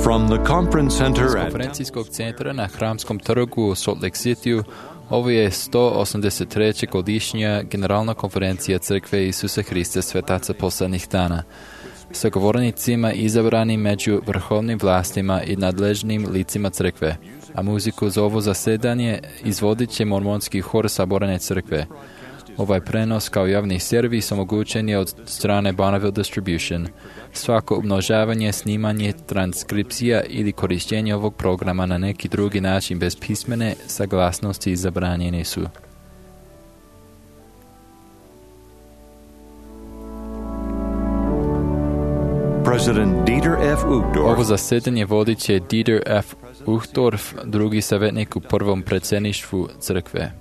From the conference center Iz at konferencijskog centra na Hramskom trgu u Salt Lake Cityu ovo je 183. godišnja Generalna konferencija Crkve Isusa Hrista Svetaca posljednjih dana, sa govornicima izabranim među vrhovnim vlastima i nadležnim licima crkve, a muziku za ovo zasedanje izvodit će mormonski hor Saborane crkve. Ovaj prenos kao javni servis omogućen je od strane Bonneville Distribution. Svako umnožavanje, snimanje, transkripcija ili korištenje ovog programa na neki drugi način bez pismene saglasnosti zabranjeni su. President Dieter F. Uchtdorf. Ovo zasedanje vodit će Dieter F. Uchtdorf, drugi savjetnik u prvom predsjedništvu crkve.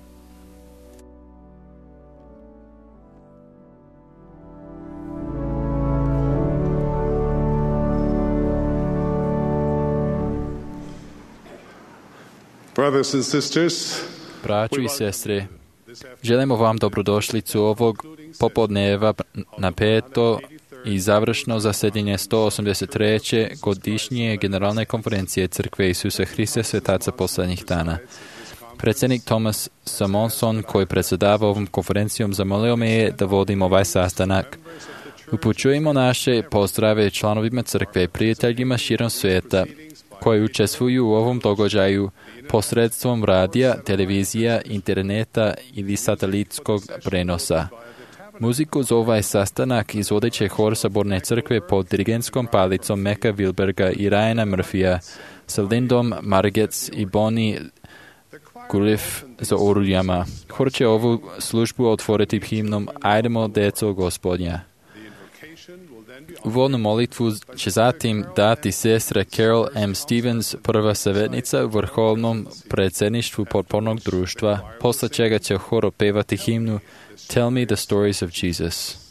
Brothers and sisters, Braćo i sestre, želimo vam dobrodošlicu ovog popodneva na peto i završno zasedanje 183. godišnje Generalne konferencije Crkve Isusa Hrista Svetaca posljednjih dana. Predsjednik Thomas Samonson, koji predsjedava ovom konferencijom, zamolio me je da vodim ovaj sastanak. Upućujemo naše pozdrave članovima crkve i prijateljima širom svijeta koji učestvuju u ovom događaju posredstvom radija, televizija, interneta ili satelitskog prenosa. Muziku za ovaj sastanak izvodit će hor Saborne crkve pod dirigentskom palicom Meka Wilberga i Ryana Murphyja sa Lindom Margetts i Bonnie Guliff za oruljama. Hor će ovu službu otvoriti himnom Ajdemo, deco Gospodnja. Uvodnu molitvu će zatim dati sestra Carol M. Stevens, prva savjetnica u vrhovnom predsjedništvu potpornog društva, posle čega će hor opevati himnu Tell Me the Stories of Jesus.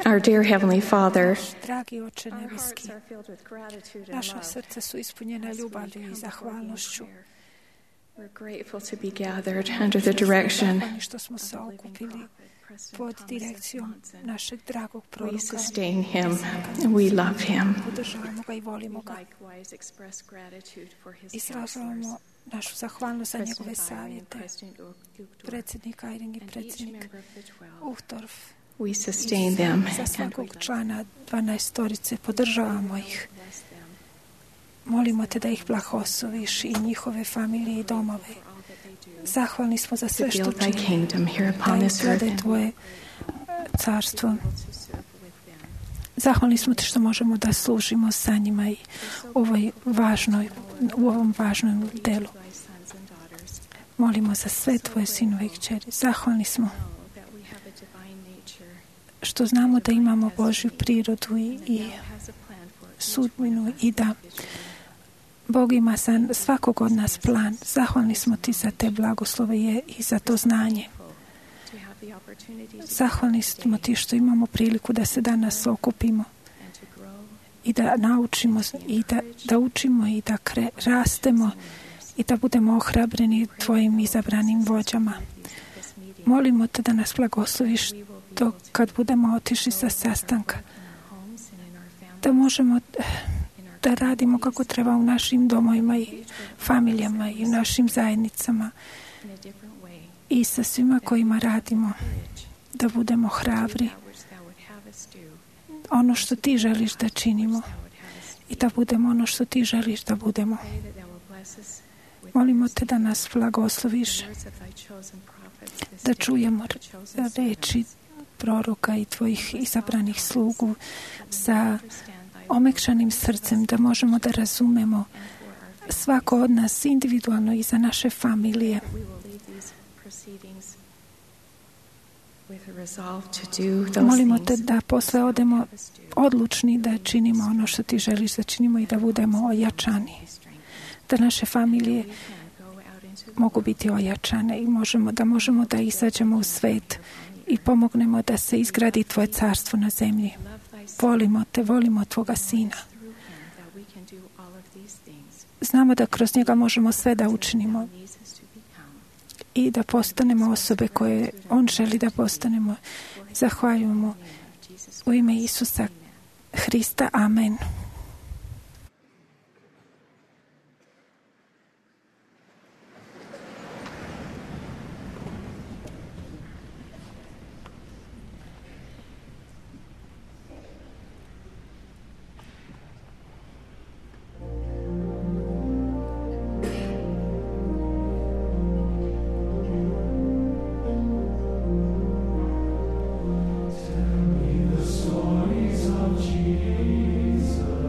Our dear Heavenly Father, Dragi Oče nebeski, naša srca su ispunjena ljubavlju i zahvalnošću. we're grateful to be gathered under the direction. Zahvalni što smo se okupili pod direkcijom našeg dragog We proroka. sustain him and we love him. Podržavamo ga i volimo ga. Likewise express gratitude for his Izražavamo našu zahvalnost za njegove savjete. Predsjednik Eyring i predsjednik Uchtdorf. We sustain them Za and svakog člana 12 podržavamo ih. Molimo te da ih blagosloviš i njihove familije i domove. Zahvalni smo za sve to što build thy čini. kingdom here upon Da this earth. izgrade tvoje carstvo. Zahvalni smo ti što možemo da služimo sa njima i u ovom važnom delu. Molimo za sve tvoje sinove i kćeri. Zahvalni smo što znamo da imamo Božju prirodu i sudbinu i da Bog ima za svakog od nas plan. Zahvalni smo ti za te blagoslove i za to znanje. Zahvalni smo ti što imamo priliku da se danas okupimo i da naučimo i da učimo i da rastemo i da budemo ohrabreni tvojim izabranim vođama. Molimo te da nas blagosloviš dok kad budemo otišli sa sastanka, da možemo da radimo kako treba u našim domovima i familijama i u našim zajednicama i sa svima kojima radimo, da budemo hrabri ono što ti želiš da činimo i da budemo ono što ti želiš da budemo. Molimo te da nas blagosloviš, da čujemo reči proroka i tvojih izabranih slugu sa omekšanim srcem, da možemo da razumemo svako od nas individualno i za naše familije. Molimo te da posle odemo odlučni da činimo ono što ti želiš da činimo i da budemo ojačani. Da naše familije mogu biti ojačane i možemo da izađemo u svet i pomognemo da se izgradi tvoje carstvo na zemlji. Volimo tvoga sina. Znamo da kroz njega možemo sve da učinimo i da postanemo osobe koje on želi da postanemo. Zahvaljujemo u ime Isusa Hrista. Amen. Stories of Jesus.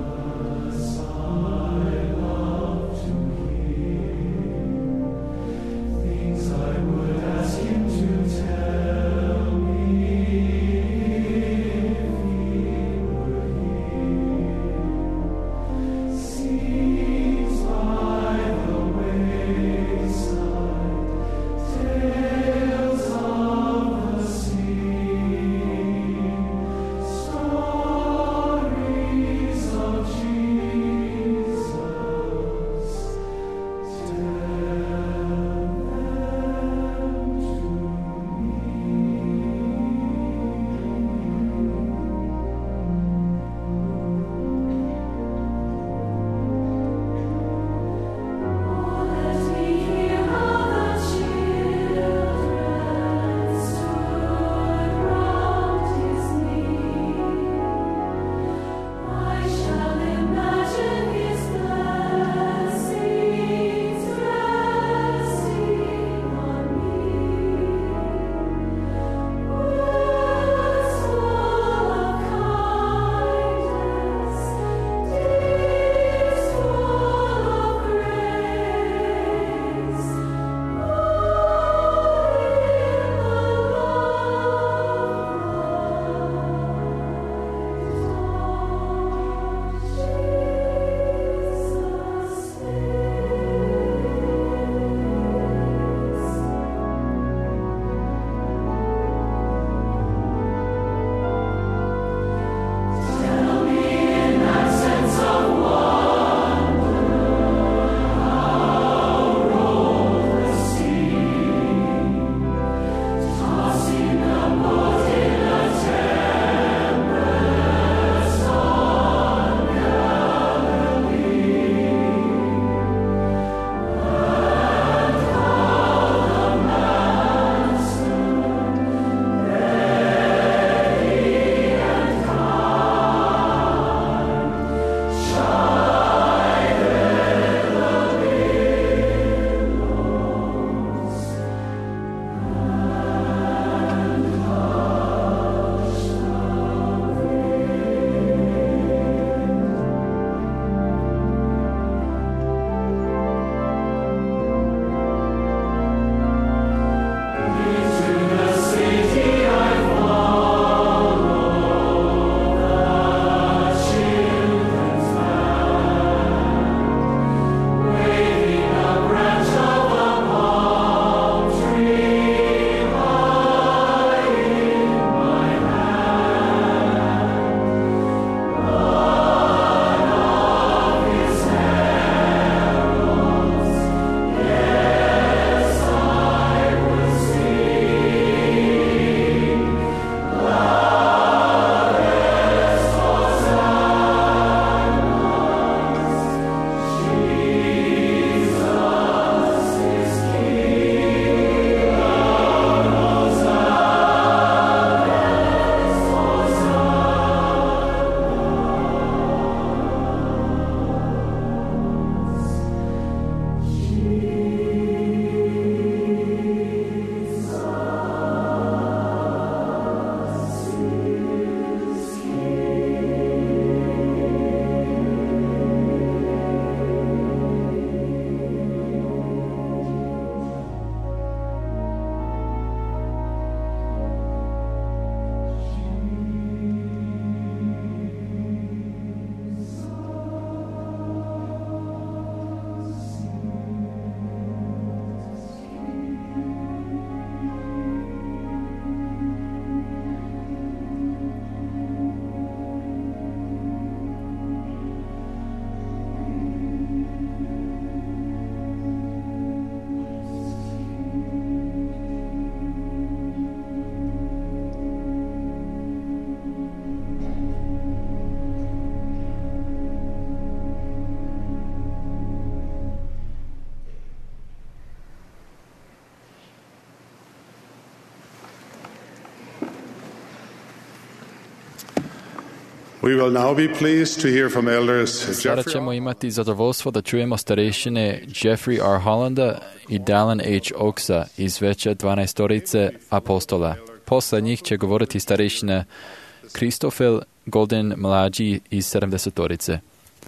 We will now be pleased to hear from elders Sada Jeffrey ćemo imati zadovoljstvo da čujemo starešine Jeffrey R. Hollanda i Dallin H. Oaksa iz veće 12 apostola. Posle njih će govoriti starešina Christopher Golden mlađi iz 70.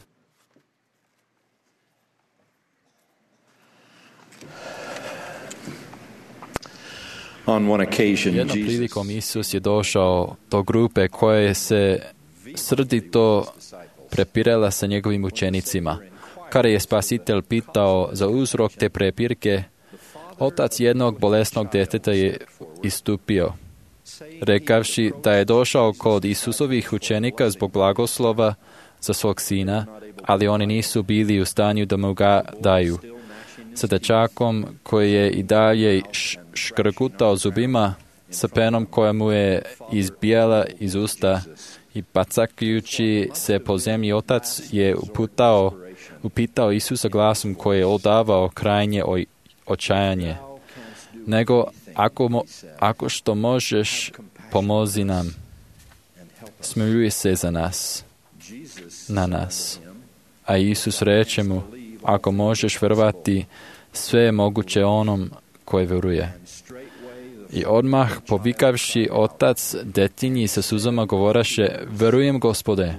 On one occasion, Jednom Jesus prilikom Isus je došao do grupe koje se srdito prepirala sa njegovim učenicima. Kada je Spasitelj pitao za uzrok te prepirke, otac jednog bolesnog djeteta je istupio, rekavši da je došao kod Isusovih učenika zbog blagoslova za svog sina, ali oni nisu bili u stanju da mu ga daju. Sa dečakom koji je i dalje škrgutao zubima, sa penom koja mu je izbijala iz usta i pacakajući se po zemlji, otac je upitao Isusa glasom koji je odavao krajnje očajanje. Nego, ako što možeš, pomozi nam. Smiluj se za nas, na nas. A Isus reče mu, ako možeš verovati, sve je moguće onom koji veruje. I odmah povikavši otac detinji sa suzama govoraše, verujem Gospode,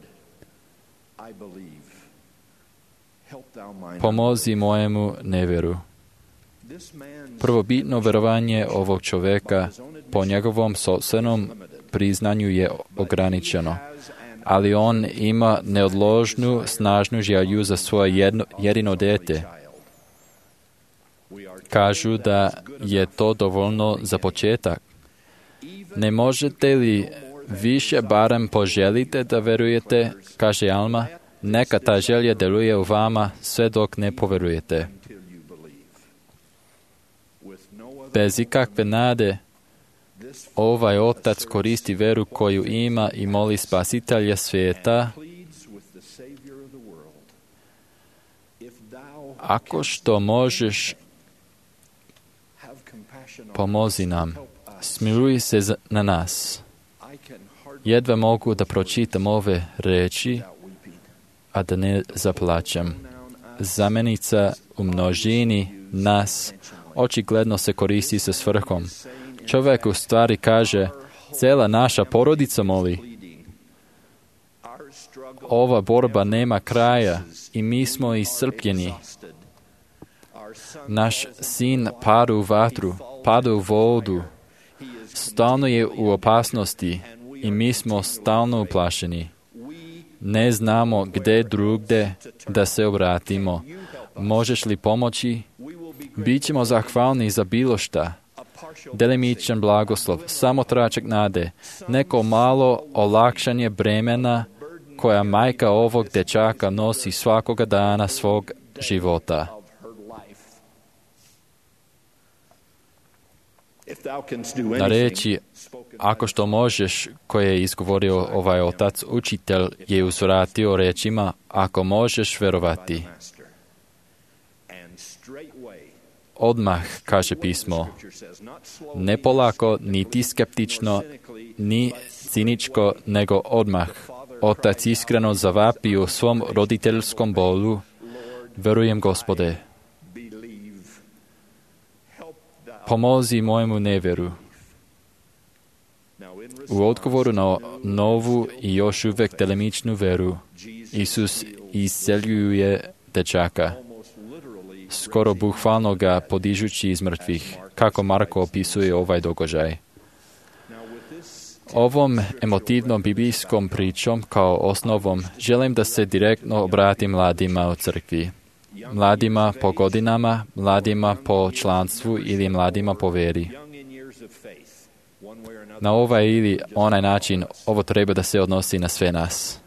pomozi mojemu nevjeru. Prvobitno verovanje ovog čovjeka po njegovom sopstvenom priznanju je ograničeno, ali on ima neodložnu, snažnu želju za svoje jedino dijete. Kažu da je to dovoljno za početak. Ne možete li više barem poželite da verujete, kaže Alma, neka ta želja deluje u vama sve dok ne poverujete. Bez ikakve nade, ovaj otac koristi veru koju ima i moli Spasitelja svijeta, ako što možeš, pomozi nam, smiluj se na nas. Jedva mogu da pročitam ove reči, a da ne zaplačem. Zamenica u množini nas očigledno se koristi sa svrhom. Čovjek u stvari kaže, cijela naša porodica moli. Ova borba nema kraja i mi smo iscrpljeni. Naš sin pada u vatru, pada u vodu, stalno je u opasnosti i mi smo stalno uplašeni. Ne znamo gdje drugde da se obratimo. Možeš li pomoći? Bićemo zahvalni za bilo šta. Delimičan blagoslov, samo tračak nade, neko malo olakšanje bremena koja majka ovog dečaka nosi svakoga dana svog života. Na reči, ako što možeš, koje je izgovorio ovaj otac, učitelj je uzvratio rečima, ako možeš verovati. Odmah, kaže pismo, ne polako, niti skeptično, ni ciničko, nego odmah. Otac iskreno zavapi u svom roditeljskom bolu, verujem Gospode, pomozi mojemu nevjeru. U odgovoru na novu i još uvijek delimičnu veru, Isus isceljuje dečaka, skoro bukvalno ga podižući iz mrtvih, kako Marko opisuje ovaj događaj. Ovom emotivnom biblijskom pričom kao osnovom želim da se direktno obratim mladima u crkvi. Mladima po godinama, mladima po članstvu ili mladima po veri. Na ovaj ili onaj način ovo treba da se odnosi na sve nas.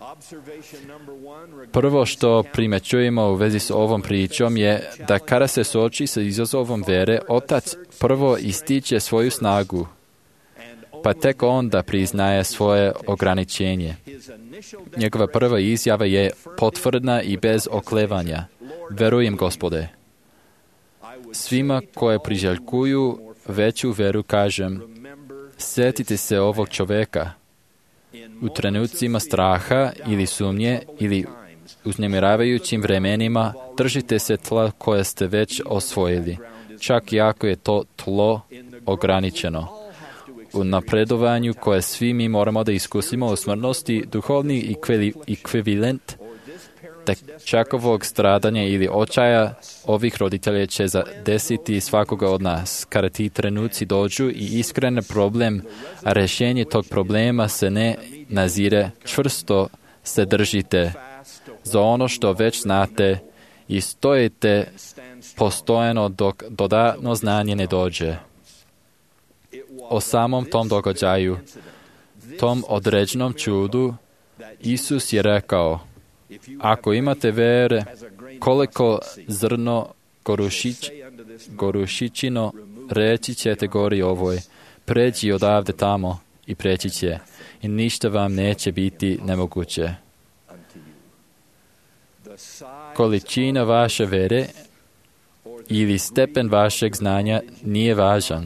Prvo što primjećujemo u vezi s ovom pričom je da kada se suoči sa izazovom vere, otac prvo ističe svoju snagu, pa tek onda priznaje svoje ograničenje. Njegova prva izjava je potvrdna i bez oklevanja. Verujem Gospode. Svima koje priželjkuju veću veru kažem, sjetite se ovog čovjeka. U trenucima straha ili sumnje ili uznemiravajućim vremenima držite se tla koje ste već osvojili, čak i ako je to tlo ograničeno. U napredovanju koje svi mi moramo da iskusimo u smrtnosti, duhovni ekvivalent čakovog stradanja ili očaja ovih roditelja će zadesiti svakoga od nas. Kada ti trenuci dođu i iskren problem, a rješenje tog problema se ne nazire, čvrsto se držite za ono što već znate i stojite postojano dok dodatno znanje ne dođe. O samom tom događaju, tom određenom čudu, Isus je rekao: ako imate vere, koliko zrno gorušičino, reći ćete gori ovoj, pređi odavde tamo, i preći će, i ništa vam neće biti nemoguće. Količina vaše vere ili stepen vašeg znanja nije važan.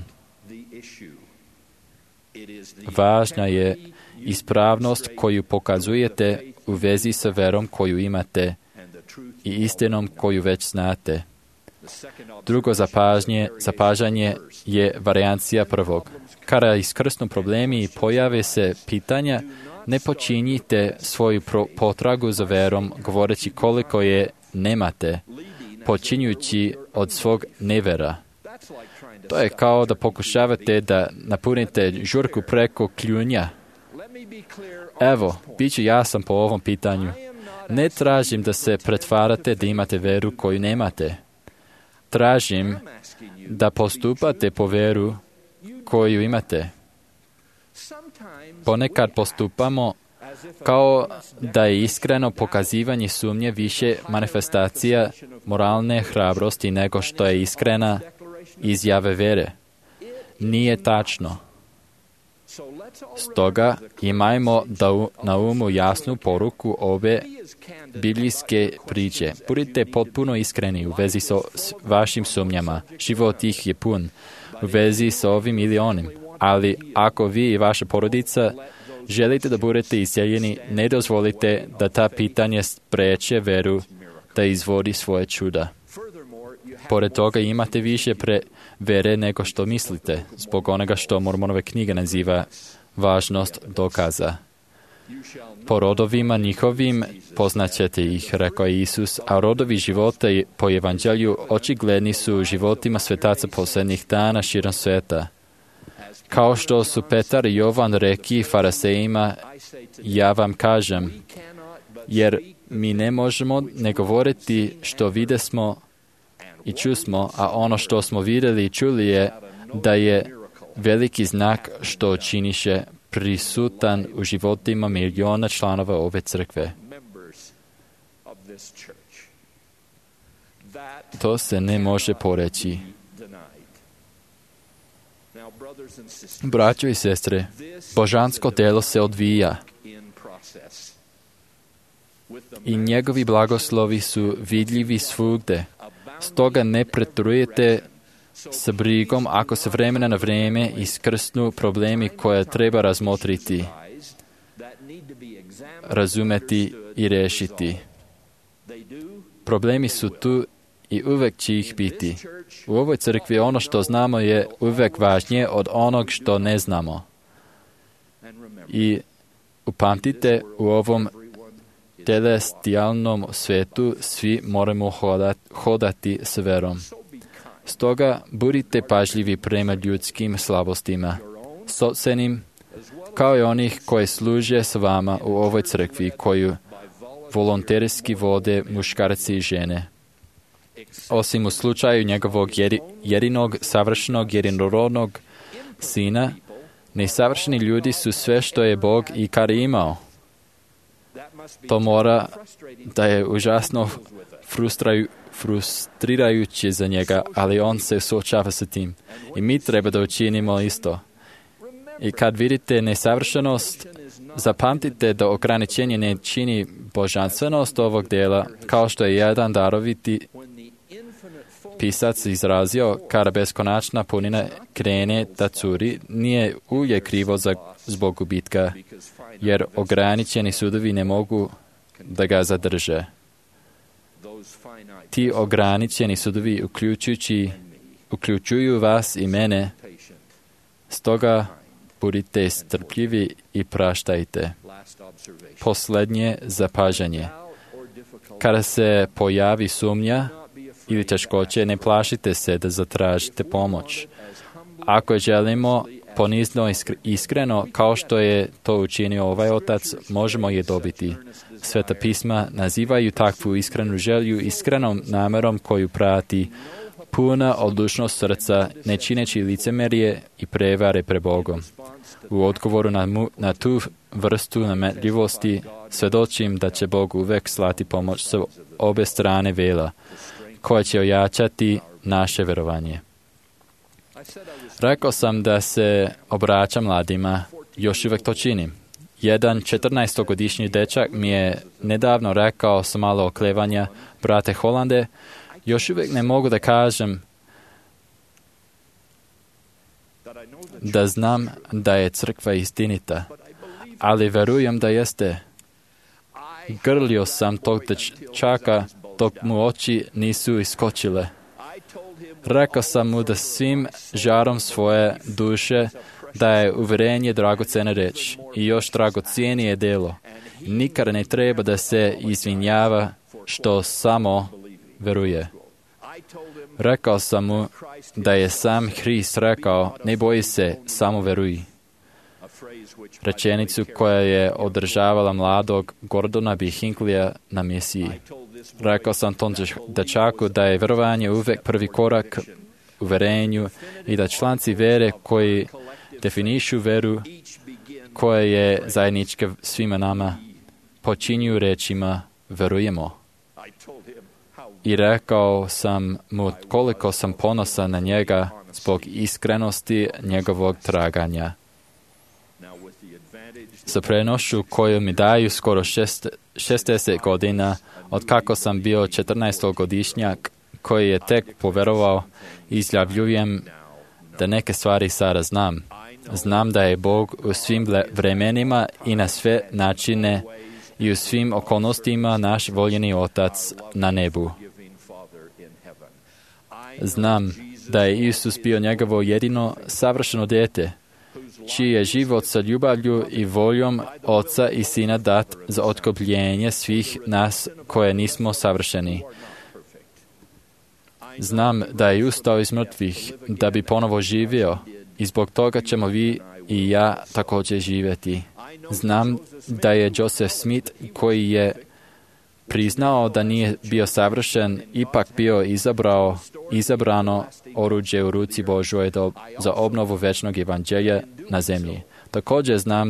Važna je ispravnost koju pokazujete u vezi sa verom koju imate i istinom koju već znate. Drugo zapažanje je varijancija prvog. Kada iskrsnu problemi i pojave se pitanja, ne počinjite svoju potragu za verom govoreći koliko je nemate, počinjući od svog nevera. To je kao da pokušavate da napunite žurku preko kljunja. Evo, bit ću jasan po ovom pitanju. Ne tražim da se pretvarate da imate veru koju nemate. Tražim da postupate po veru koju imate. Ponekad postupamo kao da je iskreno pokazivanje sumnje više manifestacija moralne hrabrosti nego što je iskrena izjave vere. Nije tačno. Stoga imajmo na umu jasnu poruku ove biblijske priče. Budite potpuno iskreni u vezi sa vašim sumnjama. Život ih je pun u vezi sa ovim ili onim. Ali ako vi i vaša porodica želite da budete isceljeni, ne dozvolite da ta pitanja spreče veru da izvodi svoje čuda. Pored toga imate više vere nego što mislite, zbog onoga što Mormonove knjiga naziva važnost dokaza. Po rodovima njihovim poznaćete ih, rekao je Isus, a rodovi života po evanđelju očigledni su u životima svetaca posljednjih dana širom sveta. Kao što su Petar i Jovan rekli farisejima, ja vam kažem, jer mi ne možemo ne govoriti što videsmo i čusmo, a ono što smo vidjeli i čuli je da je veliki znak što činiše prisutan u životima miliona članova ove crkve. To se ne može poreći. Braćo i sestre, božansko delo se odvija i njegovi blagoslovi su vidljivi svugde. Stoga ne pretrujete sa brigom ako se vremena na vrijeme iskrsnu problemi koje treba razmotriti, razumeti i rešiti. Problemi su tu i uvek će ih biti. U ovoj crkvi ono što znamo je uvek važnije od onog što ne znamo. I upamtite, u ovom celestijalnom svetu svi moramo hodati s verom. Stoga budite pažljivi prema ljudskim slabostima, sopstvenim, kao i onih koji služe s vama u ovoj crkvi, koju volonterski vode muškarci i žene. Osim u slučaju njegovog jedinog, savršenog, jedinorodnog sina, nesavršeni ljudi su sve što je Bog ikad imao. To mora da je užasno frustrirajuće za njega, ali on se suočava sa tim. I mi treba da učinimo isto. I kad vidite nesavršenost, zapamtite da ograničenje ne čini božanstvenost ovog dela, kao što je jedan daroviti pisac izrazio, kada beskonačna punina krene da curi, nije uvijek krivo zbog gubitka, jer ograničeni sudovi ne mogu da ga zadrže. Ti ograničeni sudovi uključuju vas i mene, stoga budite strpljivi i praštajte. Posljednje zapažanje. Kada se pojavi sumnja ili teškoće, ne plašite se da zatražite pomoć. Ako želimo ponizno iskreno, kao što je to učinio ovaj otac, možemo je dobiti. Sveta pisma nazivaju takvu iskrenu želju iskrenom namerom koju prati puna odlučnost srca, ne čineći licemerje i prevare pre Bogom. U odgovoru na tu vrstu nametljivosti svjedočim da će Bog uvek slati pomoć sa obe strane vela, koja će ojačati naše verovanje. Rekao sam da se obraćam mladima, još uvek to činim. Jedan 14-godišnji dečak mi je nedavno rekao sa malo oklevanja, brate Holande, još uvijek ne mogu da kažem da znam da je crkva istinita, ali verujem da jeste. Grlio sam tog dečaka dok mu oči nisu iskočile. Rekao sam mu da svim žarom svoje duše da je uvjerenje dragocena reč i još dragocijenije delo. Nikada ne treba da se izvinjava što samo veruje. Rekao sam mu da je sam Hrist rekao, ne boji se, samo veruj. Rečenicu koja je održavala mladog Gordona B. Hinckleyja na misiji. Rekao sam tom dečaku da je verovanje uvek prvi korak u verenju i da članci vere koji definišu veru koja je zajednička svima nama počinju rečima verujemo. I rekao sam mu koliko sam ponosan na njega zbog iskrenosti njegovog traganja. Sa prenošću koju mi daju skoro 60 godina od kako sam bio 14-godišnjak koji je tek poverovao, izjavljujem da neke stvari sada znam. Znam da je Bog u svim vremenima i na sve načine i u svim okolnostima naš voljeni Otac na nebu. Znam da je Isus bio njegovo jedino savršeno dijete, čiji je život sa ljubavlju i voljom Oca i Sina dat za otkupljenje svih nas koje nismo savršeni. Znam da je ustao iz mrtvih da bi ponovo živio i zbog toga ćemo vi i ja također živjeti. Znam da je Joseph Smith, koji je priznao da nije bio savršen, ipak bio izabrano oruđe u ruci Božoj za obnovu večnog evanđelja na zemlji. Također znam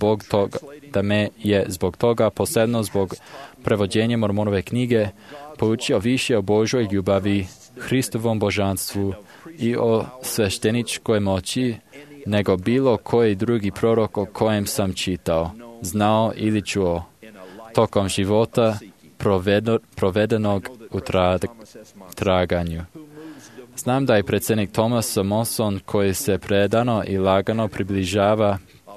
da me je zbog toga, posebno zbog prevođenja Mormonove knjige, poučio više o Božoj ljubavi, Hristovom božanstvu i o svešteničkoj moći nego bilo koji drugi prorok o kojem sam čitao, znao ili čuo tokom života provedenog u traganju. Znam da je predsjednik Thomas Monson, koji se predano i lagano približava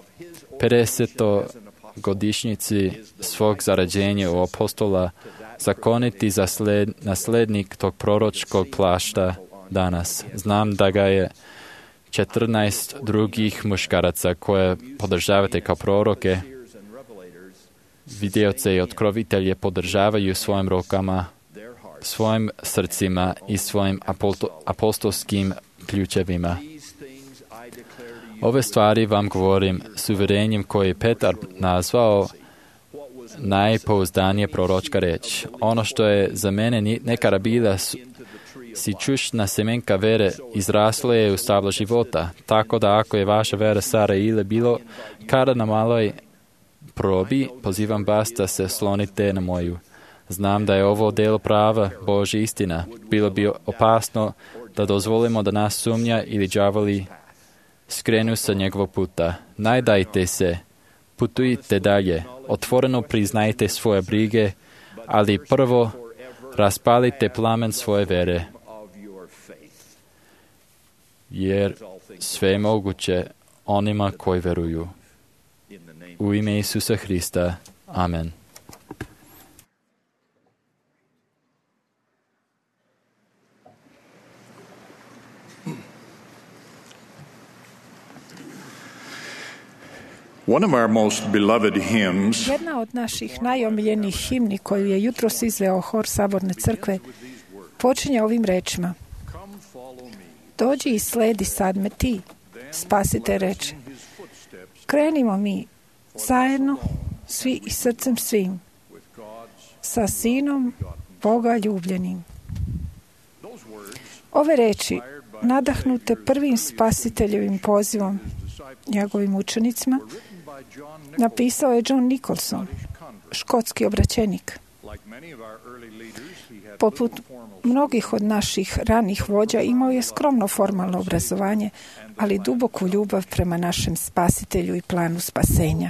50. godišnjici svog zarađenja u apostola, zakoniti naslednik tog proročkog plašta danas. Znam da ga je 14 drugih muškaraca koje podržavate kao proroke, vidioce i otkrovitelje podržavaju svojim rukama, svojim srcima i svojim apostolskim ključevima. Ove stvari vam govorim s uvjerenjem koje je Petar nazvao najpouzdanije proročka reč. Ono što je za mene nekada bila sičušna semenka vere, izraslo je u stablo života. Tako da ako je vaša vera Sara ili bilo kada na maloj probi, pozivam vas da se slonite na moju. Znam da je ovo delo prava Božja istina. Bilo bi opasno da dozvolimo da nas sumnja ili đavoli skrenu sa njegovog puta. Najdajte se, putujte dalje, otvoreno priznajte svoje brige, ali prvo raspalite plamen svoje vere. jer sve je moguće onima koji veruju. U ime Isusa Hrista. Amen. One of our most beloved hymns Jedna od naših najomiljenijih himni koju je jutros izveo hor Saborne crkve počinje ovim rečima: Dođi i sledi sad me ti, Spasitelj reče. Krenimo mi zajedno, svi i srcem svim, sa Sinom Boga ljubljenim. Ove reči, nadahnute prvim Spasiteljevim pozivom njegovim učenicima, napisao je John Nicholson, škotski obraćenik. Poput mnogih od naših ranih vođa imao je skromno formalno obrazovanje, ali duboku ljubav prema našem Spasitelju i planu spasenja.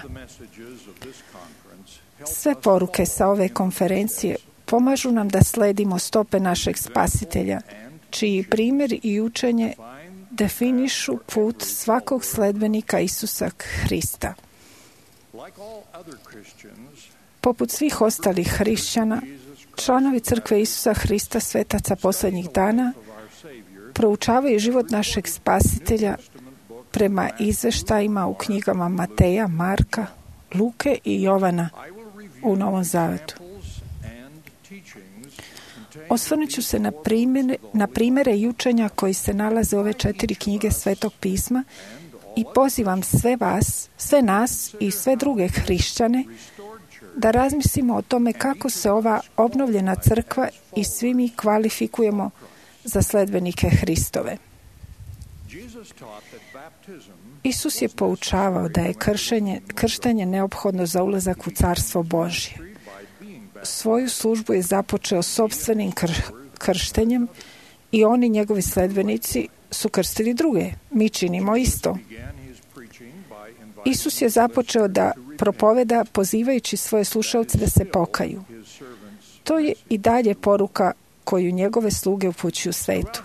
Sve poruke sa ove konferencije pomažu nam da sledimo stope našeg Spasitelja, čiji primjer i učenje definišu put svakog sledbenika Isusa Hrista. Poput svih ostalih hrišćana, članovi Crkve Isusa Hrista, svetaca posljednjih dana, proučavaju život našeg Spasitelja prema izveštajima u knjigama Mateja, Marka, Luke i Jovana u Novom Zavetu. Osvrnut ću se na primjere i učenja koji se nalaze u ove 4 knjige Svetog pisma i pozivam sve nas i sve druge hrišćane da razmislimo o tome kako se ova obnovljena crkva i svi mi kvalifikujemo za sledbenike Hristove. Isus je poučavao da je krštenje neophodno za ulazak u Carstvo Božje. Svoju službu je započeo sopstvenim krštenjem i oni, njegovi sledbenici, su krstili druge. Mi činimo isto. Isus je započeo da propoveda pozivajući svoje slušalce da se pokaju. To je i dalje poruka koju njegove sluge upućuju svetu.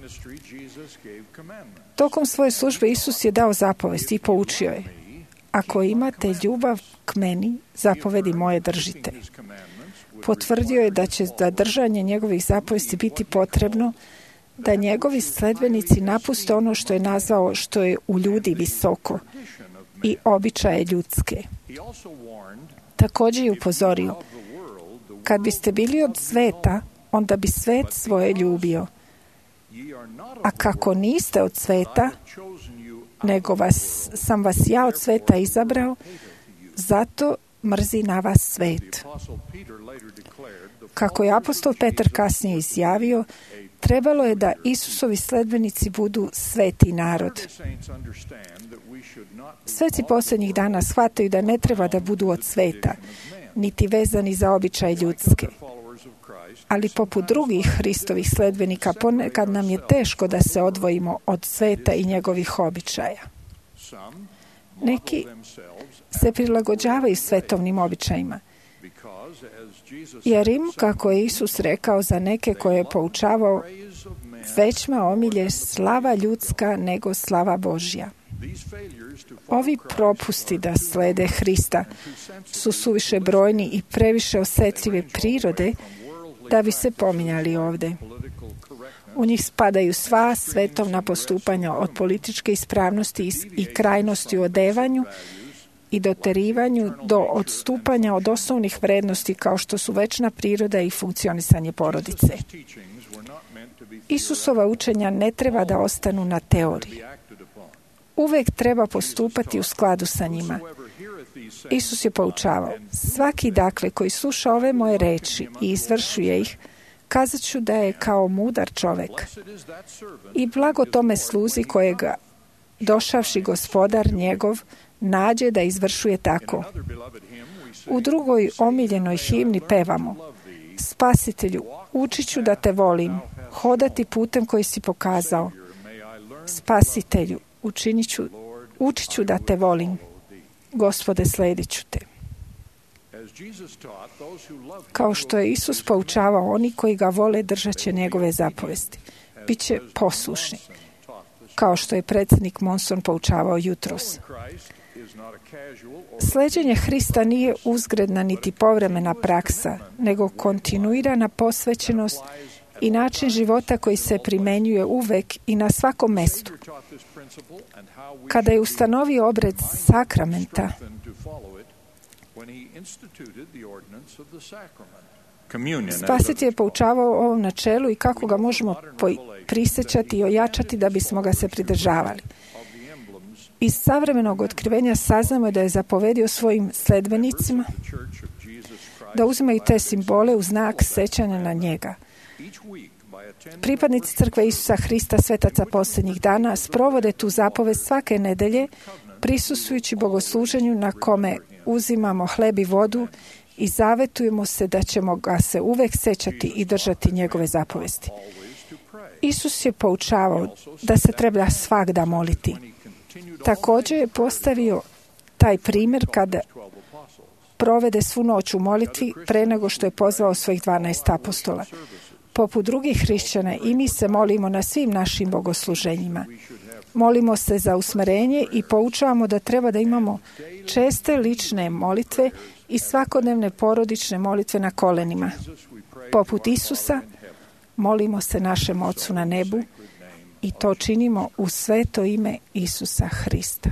Tokom svoje službe Isus je dao zapovest i poučio je: ako imate ljubav k meni, zapovedi moje držite. Potvrdio je da će za držanje njegovih zapovesti biti potrebno da njegovi sledbenici napuste ono što je nazvao što je u ljudi visoko i običaje ljudske. Također je upozorio: kad biste bili od sveta, onda bi svet svoje ljubio. A kako niste od sveta, nego sam vas ja od sveta izabrao, zato mrzi na vas svet. Kako je apostol Petar kasnije izjavio, trebalo je da Isusovi sledbenici budu sveti narod. Sveci posljednjih dana shvataju da ne treba da budu od sveta, niti vezani za običaj ljudske. Ali poput drugih Hristovih sledbenika, ponekad nam je teško da se odvojimo od sveta i njegovih običaja. Neki se prilagođavaju svetovnim običajima, jer im, kako je Isus rekao za neke koje je poučavao, većma omilje slava ljudska nego slava Božja. Ovi propusti da slede Hrista su suviše brojni i previše osjetljive prirode da bi se pominjali ovdje. U njih spadaju sva svetovna postupanja od političke ispravnosti i krajnosti u odevanju i doterivanju do odstupanja od osnovnih vrednosti kao što su večna priroda i funkcionisanje porodice. Isusova učenja ne treba da ostanu na teoriji. Uvijek treba postupati u skladu sa njima. Isus je poučavao: svaki dakle koji sluša ove moje reči i izvršuje ih, kazat ću da je kao mudar čovjek. I blago tome sluzi kojega došavši gospodar njegov nađe da izvršuje tako. U drugoj omiljenoj himni pevamo: Spasitelju, učit ću da te volim, hodati putem koji si pokazao. Spasitelju, učit ću da te volim. Gospode, sledit ću te. Kao što je Isus poučavao, oni koji ga vole držat će njegove zapovesti. Biće poslušni. kao što je predsjednik Monson poučavao jutros. Sleđenje Hrista nije uzgredna niti povremena praksa, nego kontinuirana posvećenost i način života koji se primjenjuje uvek i na svakom mestu. Kada je ustanovio obred sakramenta, Spasitelj je poučavao o ovom načelu i kako ga možemo prisjećati i ojačati da bismo ga se pridržavali. Iz savremenog otkrivenja saznamo da je zapovedio svojim sledbenicima da uzimaju te simbole u znak sećanja na njega. Pripadnici Crkve Isusa Hrista, svetaca posljednjih dana, sprovode tu zapovest svake nedelje, prisustvujući bogosluženju na kome uzimamo hleb i vodu i zavetujemo se da ćemo ga se uvek sećati i držati njegove zapovesti. Isus je poučavao da se treba svagda moliti. Također je postavio taj primjer kada provede svu noć u molitvi pre nego što je pozvao svojih 12 apostola. Poput drugih hrišćana i mi se molimo na svim našim bogosluženjima. Molimo se za usmjerenje i poučavamo da treba da imamo česte lične molitve i svakodnevne porodične molitve na kolenima. Poput Isusa, molimo se našem Ocu na nebu i to činimo u sveto ime Isusa Hrista.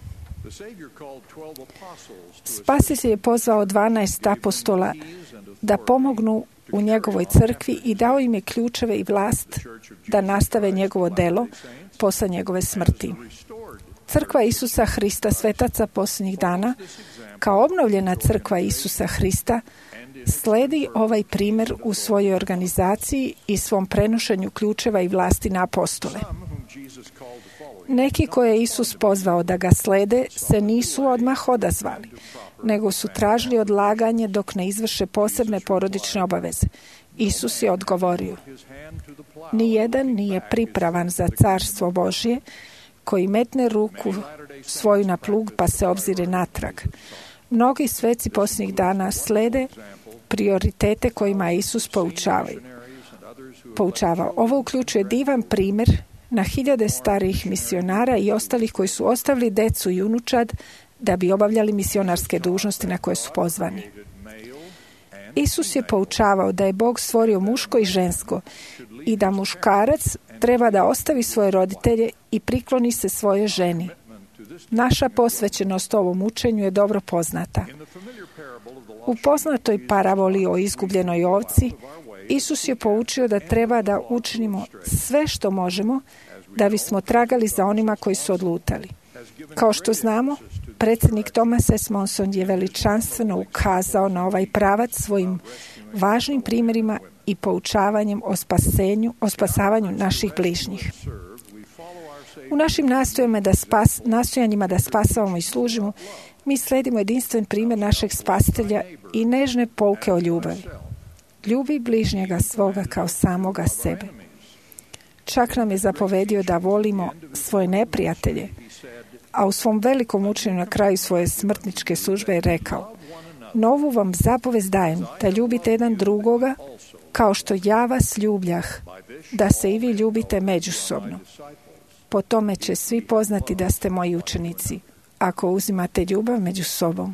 Spasitelj je pozvao 12 apostola da pomognu u njegovoj crkvi i dao im je ključeve i vlast da nastave njegovo delo posle njegove smrti. Crkva Isusa Hrista, svetaca posljednjih dana, kao obnovljena crkva Isusa Hrista, sledi ovaj primjer u svojoj organizaciji i svom prenošenju ključeva i vlasti na apostole. Neki koje je Isus pozvao da ga slede se nisu odmah odazvali, nego su tražili odlaganje dok ne izvrše posebne porodične obaveze. Isus je odgovorio: nijedan nije pripravan za carstvo Božje koji metne ruku svoju na plug pa se obzire natrag. Mnogi sveci posljednjih dana slede prioritete kojima Isus poučavao. Ovo uključuje divan primjer na hiljade starijih misionara i ostalih koji su ostavili decu i unučad da bi obavljali misionarske dužnosti na koje su pozvani. Isus je poučavao da je Bog stvorio muško i žensko i da muškarac treba da ostavi svoje roditelje i prikloni se svoje ženi. Naša posvećenost ovom učenju je dobro poznata. U poznatoj paraboli o izgubljenoj ovci, Isus je poučio da treba da učinimo sve što možemo da bismo tragali za onima koji su odlutali. Kao što znamo, predsjednik Thomas S. Monson je veličanstveno ukazao na ovaj pravac svojim važnim primjerima i poučavanjem o spasavanju naših bližnjih. U našim nastojanjima da spasavamo i služimo, mi sledimo jedinstven primjer našeg spasitelja i nežne pouke o ljubavi. Ljubi bližnjega svoga kao samoga sebe. Čak nam je zapovedio da volimo svoje neprijatelje, a u svom velikom učenju na kraju svoje smrtničke službe je rekao: novu vam zapovest dajem, da ljubite jedan drugoga kao što ja vas ljubljah, da se i vi ljubite međusobno. Po tome će svi poznati da ste moji učenici, ako uzimate ljubav među sobom.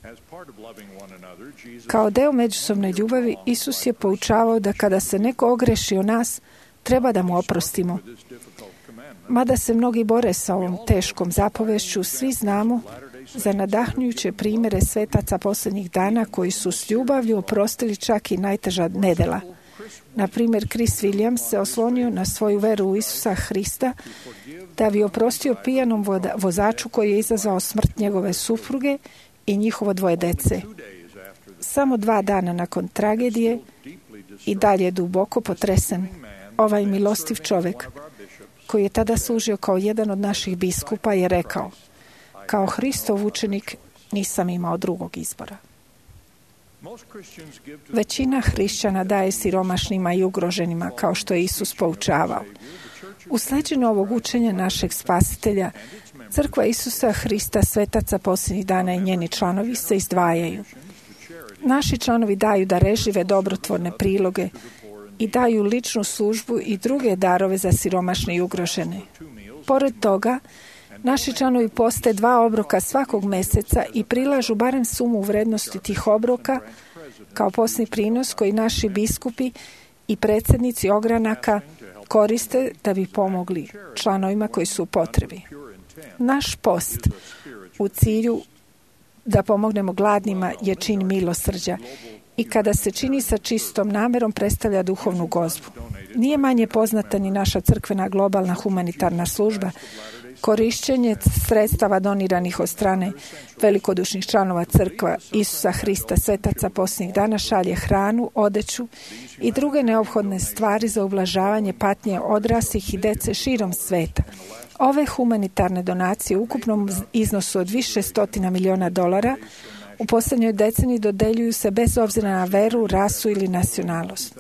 Kao deo međusobne ljubavi, Isus je poučavao da kada se neko ogreši o nas, treba da mu oprostimo. Mada se mnogi bore sa ovom teškom zapovešću, svi znamo za nadahnjujuće primjere svetaca posljednjih dana koji su s ljubavlju oprostili čak i najteža nedela. Na primjer, Chris Williams se oslonio na svoju veru u Isusa Hrista da bi oprostio pijanom vozaču koji je izazvao smrt njegove supruge i njihovo 2 dece. Samo 2 dana nakon tragedije i dalje duboko potresen, ovaj milostiv čovjek, koji je tada služio kao jedan od naših biskupa, je rekao: kao Hristov učenik nisam imao drugog izbora. Većina hrišćana daje siromašnima i ugroženima, kao što je Isus poučavao. U sleđenju ovog učenja našeg spasitelja, Crkva Isusa Hrista, svetaca posljednjih dana i njeni članovi se izdvajaju. Naši članovi daju darežljive dobrotvorne priloge i daju ličnu službu i druge darove za siromašne i ugrožene. Pored toga, naši članovi poste 2 obroka svakog mjeseca i prilažu barem sumu u vrednosti tih obroka kao postni prinos koji naši biskupi i predsjednici ogranaka koriste da bi pomogli članovima koji su u potrebi. Naš post u cilju da pomognemo gladnima je čin milosrđa i kada se čini sa čistom namjerom predstavlja duhovnu gozbu. Nije manje poznata ni naša crkvena globalna humanitarna služba. Korišćenje sredstava doniranih od strane velikodušnih članova crkva Isusa Hrista svetaca posljednjih dana šalje hranu, odeću i druge neophodne stvari za ublažavanje patnje odraslih i dece širom sveta. Ove humanitarne donacije u ukupnom iznosu od više stotina milijuna dolara u posljednjoj deceniji dodeljuju se bez obzira na veru, rasu ili nacionalnost.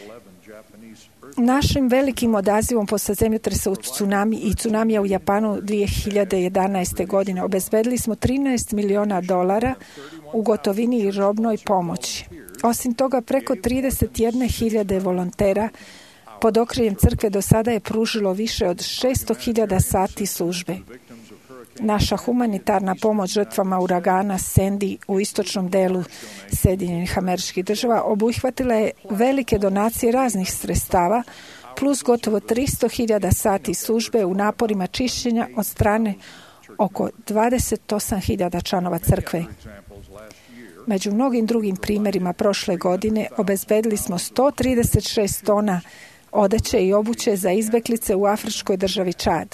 Našim velikim odazivom posle zemljotresa i tsunamija u Japanu 2011. godine obezbedili smo $13 milijuna u gotovini i robnoj pomoći. Osim toga, preko 31.000 volontera pod okriljem crkve do sada je pružilo više od 600.000 sati službe. Naša humanitarna pomoć žrtvama uragana Sandy u istočnom delu Sjedinjenih Američkih Država obuhvatila je velike donacije raznih sredstava plus gotovo 300.000 sati službe u naporima čišćenja od strane oko 28.000 članova crkve. Među mnogim drugim primjerima prošle godine obezbedili smo 136 tona odeće i obuće za izbeglice u afričkoj državi Čad.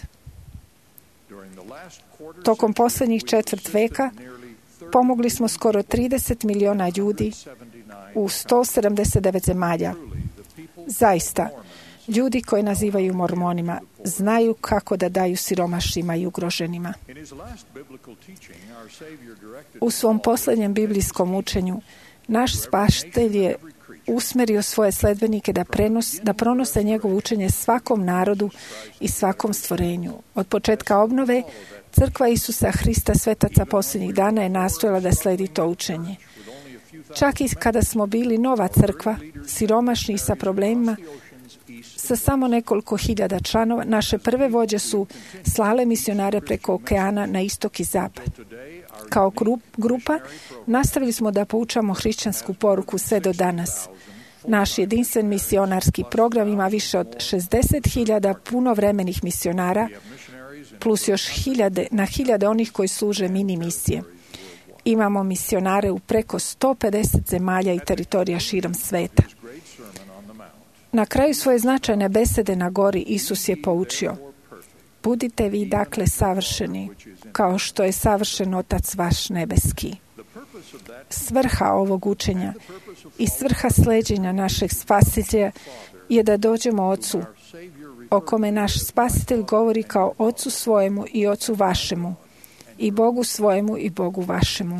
Tokom posljednjih četvrt veka pomogli smo skoro 30 milijuna ljudi u 179 zemalja. Zaista, ljudi koji nazivaju mormonima znaju kako da daju siromašnima i ugroženima. U svom posljednjem biblijskom učenju naš Spasitelj je usmerio svoje sledbenike da pronose njegovo učenje svakom narodu i svakom stvorenju. Od početka obnove, Crkva Isusa Hrista svetaca posljednjih dana je nastojala da sledi to učenje. Čak i kada smo bili nova crkva, siromašni i sa problemima, sa samo nekoliko hiljada članova, naše prve vođe su slale misionare preko okeana na istok i zapad. Kao grupa nastavili smo da poučamo hrišćansku poruku sve do danas. Naš jedinstven misionarski program ima više od 60.000 punovremenih misionara, plus još hiljade onih koji služe mini misije. Imamo misionare u preko 150 zemalja i teritorija širom sveta. Na kraju svoje značajne besede na gori Isus je poučio: budite vi dakle savršeni, kao što je savršen Otac vaš nebeski. Svrha ovog učenja i svrha sleđenja našeg Spasitelja je da dođemo Ocu, o kome naš Spasitelj govori kao Ocu svojemu i Ocu vašemu, i Bogu svojemu i Bogu vašemu.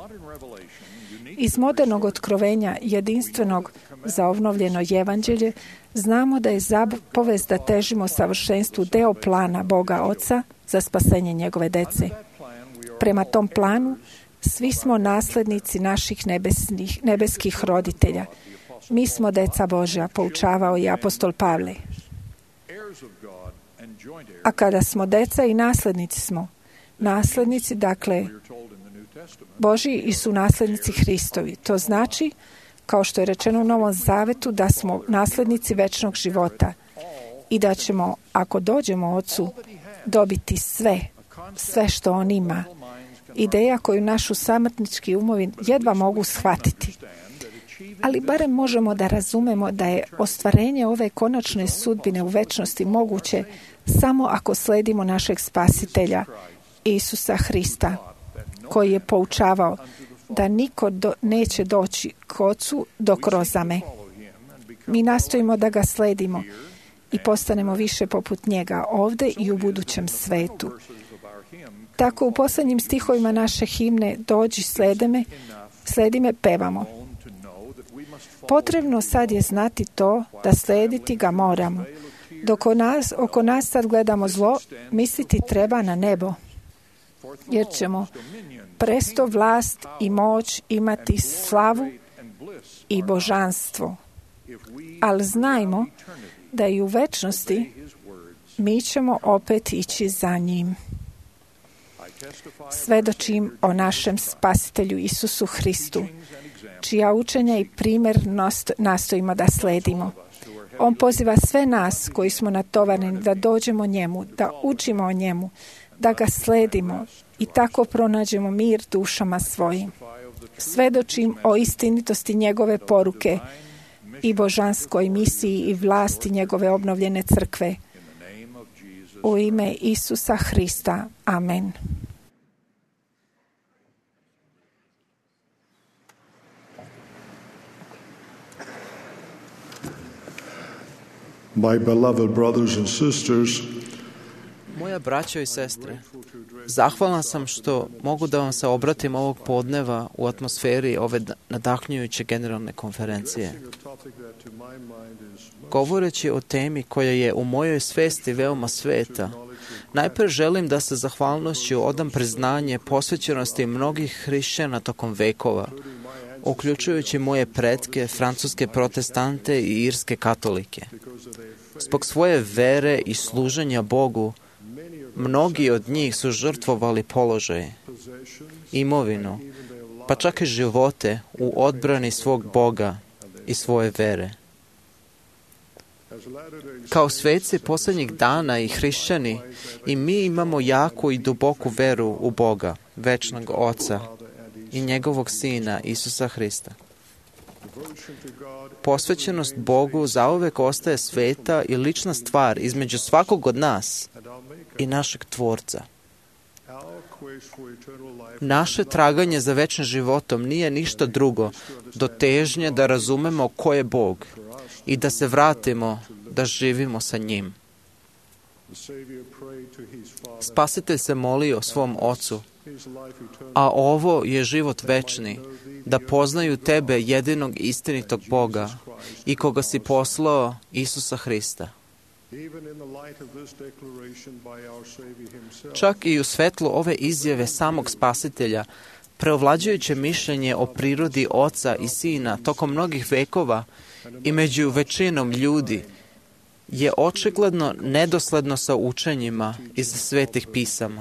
Iz modernog otkrovenja jedinstvenog za obnovljeno evanđelje znamo da je zapovest da težimo savršenstvu deo plana Boga Oca za spasenje njegove dece. Prema tom planu svi smo naslednici naših nebeskih roditelja. Mi smo deca Božja, poučavao je apostol Pavle. A kada smo deca i naslednici smo, naslednici, dakle, Božji i su naslednici Hristovi. To znači, kao što je rečeno u Novom Zavetu, da smo naslednici večnog života i da ćemo, ako dođemo Ocu, dobiti sve što On ima. Ideja koju našu samrtnički umovi jedva mogu shvatiti. Ali barem možemo da razumemo da je ostvarenje ove konačne sudbine u večnosti moguće samo ako sledimo našeg Spasitelja, Isusa Hrista, koji je poučavao da niko neće doći k Ocu dok rozame. Mi nastojimo da ga sledimo i postanemo više poput njega ovde i u budućem svetu. Tako u posljednjim stihovima naše himne Dođi, sledi me, pevamo. Potrebno sad je znati to da slediti ga moramo. Dok oko nas sad gledamo zlo, misliti treba na nebo. Jer ćemo presto vlast i moć imati slavu i božanstvo. Ali znajmo da i u večnosti mi ćemo opet ići za njim. Svedočim o našem Spasitelju Isusu Hristu, čija učenja i primjernost nastojimo da sledimo. On poziva sve nas koji smo natovareni da dođemo njemu, da učimo o njemu, da ga sledimo i tako pronađemo mir dušama svojim. Svedočim o istinitosti njegove poruke i božanskoj misiji i vlasti njegove obnovljene crkve. U ime Isusa Hrista. Amen. My beloved brothers and sisters, moja braćo i sestre, zahvalan sam što mogu da vam se obratim ovog podneva u atmosferi ove nadahnjujuće generalne konferencije. Govoreći o temi koja je u mojoj svesti veoma sveta, najprije želim da sa zahvalnošću odam priznanje posvećenosti mnogih hrišćana tokom vekova, uključujući moje pretke, francuske protestante i irske katolike. Zbog svoje vere i služenja Bogu, mnogi od njih su žrtvovali položaj, imovinu, pa čak i živote u odbrani svog Boga i svoje vere. Kao sveci posljednjih dana i hrišćani, i mi imamo jaku i duboku veru u Boga, večnog Oca i njegovog Sina, Isusa Hrista. Posvećenost Bogu zauvek ostaje sveta i lična stvar između svakog od nas i našeg Tvorca. Naše traganje za večnim životom nije ništa drugo do težnje da razumemo ko je Bog i da se vratimo da živimo sa njim. Spasitelj se molio svom Ocu, a ovo je život večni, da poznaju tebe, jedinog istinitog Boga, i koga si poslao, Isusa Hrista. Čak i u svetlu ove izjave samog Spasitelja, preovlađujuće mišljenje o prirodi Oca i Sina tokom mnogih vekova i među većinom ljudi je očigledno nedosledno sa učenjima iz svetih pisama.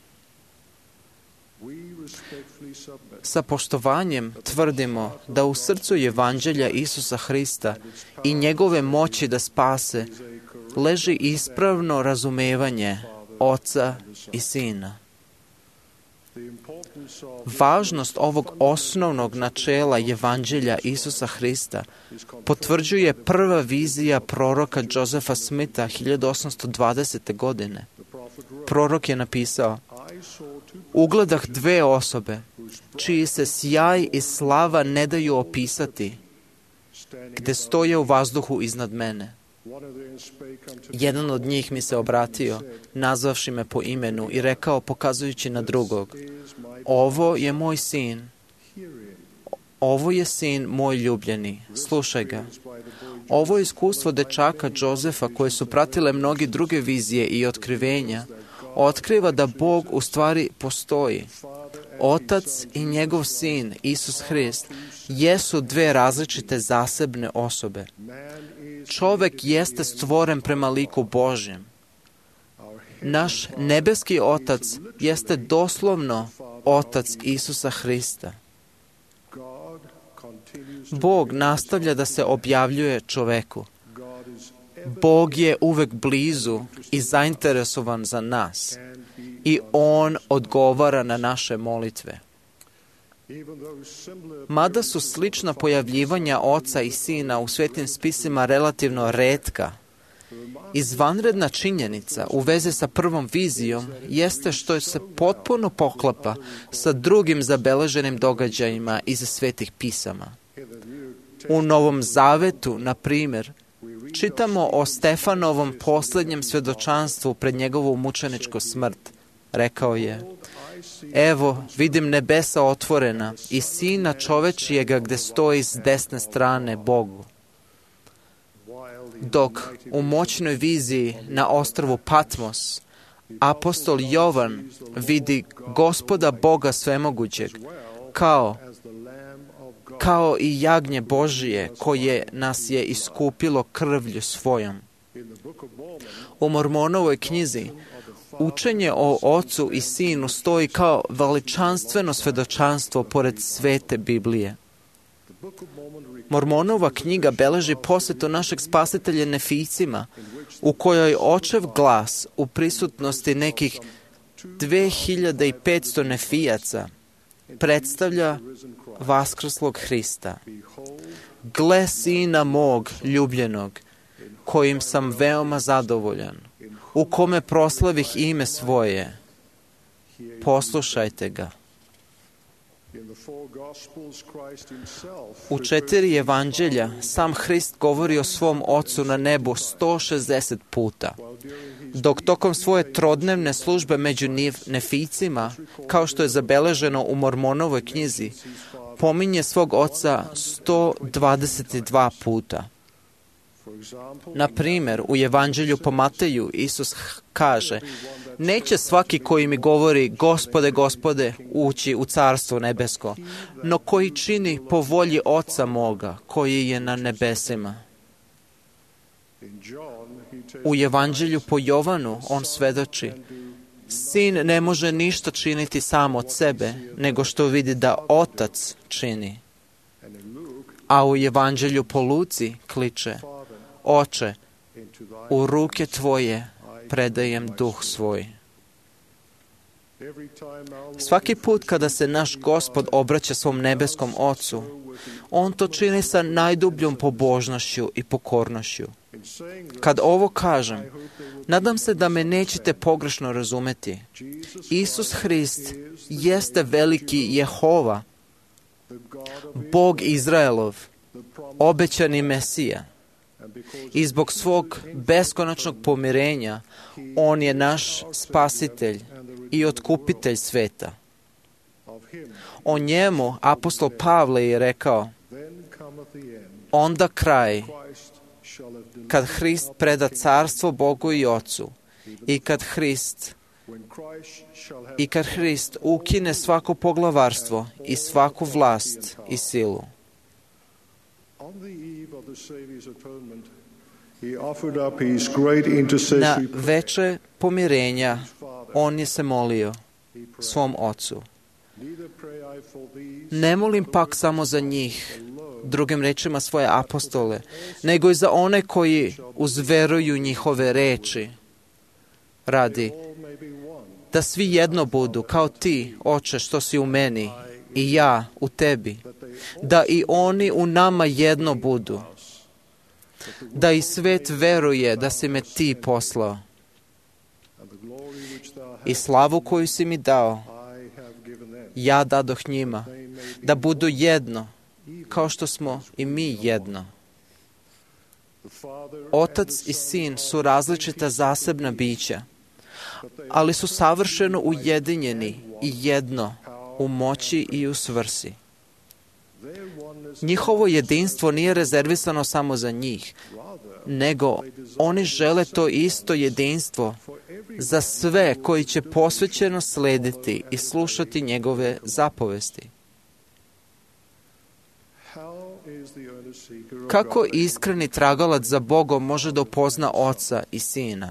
Sa poštovanjem tvrdimo da u srcu Evanđelja Isusa Hrista i njegove moći da spase leži ispravno razumevanje Oca i Sina. Važnost ovog osnovnog načela Evanđelja Isusa Hrista potvrđuje prva vizija proroka Josefa Smitha 1820. godine. Prorok je napisao: "Ugledah dve osobe, čiji se sjaj i slava ne daju opisati, gde stoje u vazduhu iznad mene. Jedan od njih mi se obratio, nazvavši me po imenu i rekao, pokazujući na drugog: ovo je moj sin, ovo je sin moj ljubljeni, slušaj ga." Ovo iskustvo dečaka Josefa, koje su pratile mnogi druge vizije i otkrivenja, otkriva da Bog u stvari postoji. Otac i njegov sin, Isus Hrist, jesu dve različite zasebne osobe. Čovek jeste stvoren prema liku Božjem. Naš nebeski Otac jeste doslovno Otac Isusa Hrista. Bog nastavlja da se objavljuje čoveku. Bog je uvek blizu i zainteresovan za nas i On odgovara na naše molitve. Mada su slična pojavljivanja Oca i Sina u svetim spisima relativno retka, izvanredna činjenica u vezi sa prvom vizijom jeste što se potpuno poklapa sa drugim zabeleženim događajima iz svetih pisama. U Novom Zavetu, na primjer, čitamo o Stefanovom posljednjem svedočanstvu pred njegovu mučeničku smrt. Rekao je: "Evo, vidim nebesa otvorena i Sina čovečijega gde stoji s desne strane Bogu." Dok u moćnoj viziji na ostrvu Patmos apostol Jovan vidi Gospoda Boga svemogućeg kao i jagnje Božije koje nas je iskupilo krvlju svojom. U Mormonovoj knjizi učenje o Ocu i Sinu stoji kao veličanstveno svedočanstvo pored svete Biblije. Mormonova knjiga beleži posvetu našeg spasitelja Nefijcima, u kojoj očev glas u prisutnosti nekih 2500 Nefijaca predstavlja vaskrslog Hrista. Gle sina mog ljubljenog, kojim sam veoma zadovoljan, u kome proslavih ime svoje. Poslušajte ga. U 4 evanđelja sam Hrist govori o svom Ocu na nebu 160 puta, dok tokom svoje trodnevne službe među Nefijcima, kao što je zabeleženo u Mormonovoj knjizi, pominje svog Oca 122 puta. Na primjer, u Evanđelju po Mateju Isus kaže: neće svaki koji mi govori Gospode, Gospode, ući u carstvo nebesko, no koji čini po volji Oca moga, koji je na nebesima. U Evanđelju po Jovanu on svedoči: Sin ne može ništa činiti sam od sebe, nego što vidi da Otac čini. A u Evanđelju po Luci kliče: Oče, u ruke Tvoje predajem duh svoj. Svaki put kada se naš Gospod obraća svom nebeskom Ocu, on to čini sa najdubljom pobožnošću i pokornošću. Kad ovo kažem, nadam se da me nećete pogrešno razumeti. Isus Hrist jeste veliki Jehova, Bog Izraelov, obećani Mesija. I zbog svog beskonačnog pomirenja, on je naš spasitelj i otkupitelj sveta. O njemu apostol Pavle je rekao: onda kraj, kad Hrist preda carstvo Bogu i Ocu, i kad Hrist ukine svako poglavarstvo i svaku vlast i silu. Na veče pomirenja on je se molio svom Ocu: ne molim pak samo za njih, drugim rečima svoje apostole, nego i za one koji uzveruju njihove reči, radi da svi jedno budu, kao ti, Oče, što si u meni i ja u tebi, da i oni u nama jedno budu, da i svet veruje da si me ti poslao. I slavu koju si mi dao, ja dadoh njima, da budu jedno, kao što smo i mi jedno. Otac i Sin su različita zasebna bića, ali su savršeno ujedinjeni i jedno u moći i u svrsi. Njihovo jedinstvo nije rezervisano samo za njih, nego oni žele to isto jedinstvo za sve koji će posvećeno slediti i slušati njegove zapovesti. Kako iskreni tragalac za Bogom može da upozna Oca i Sina?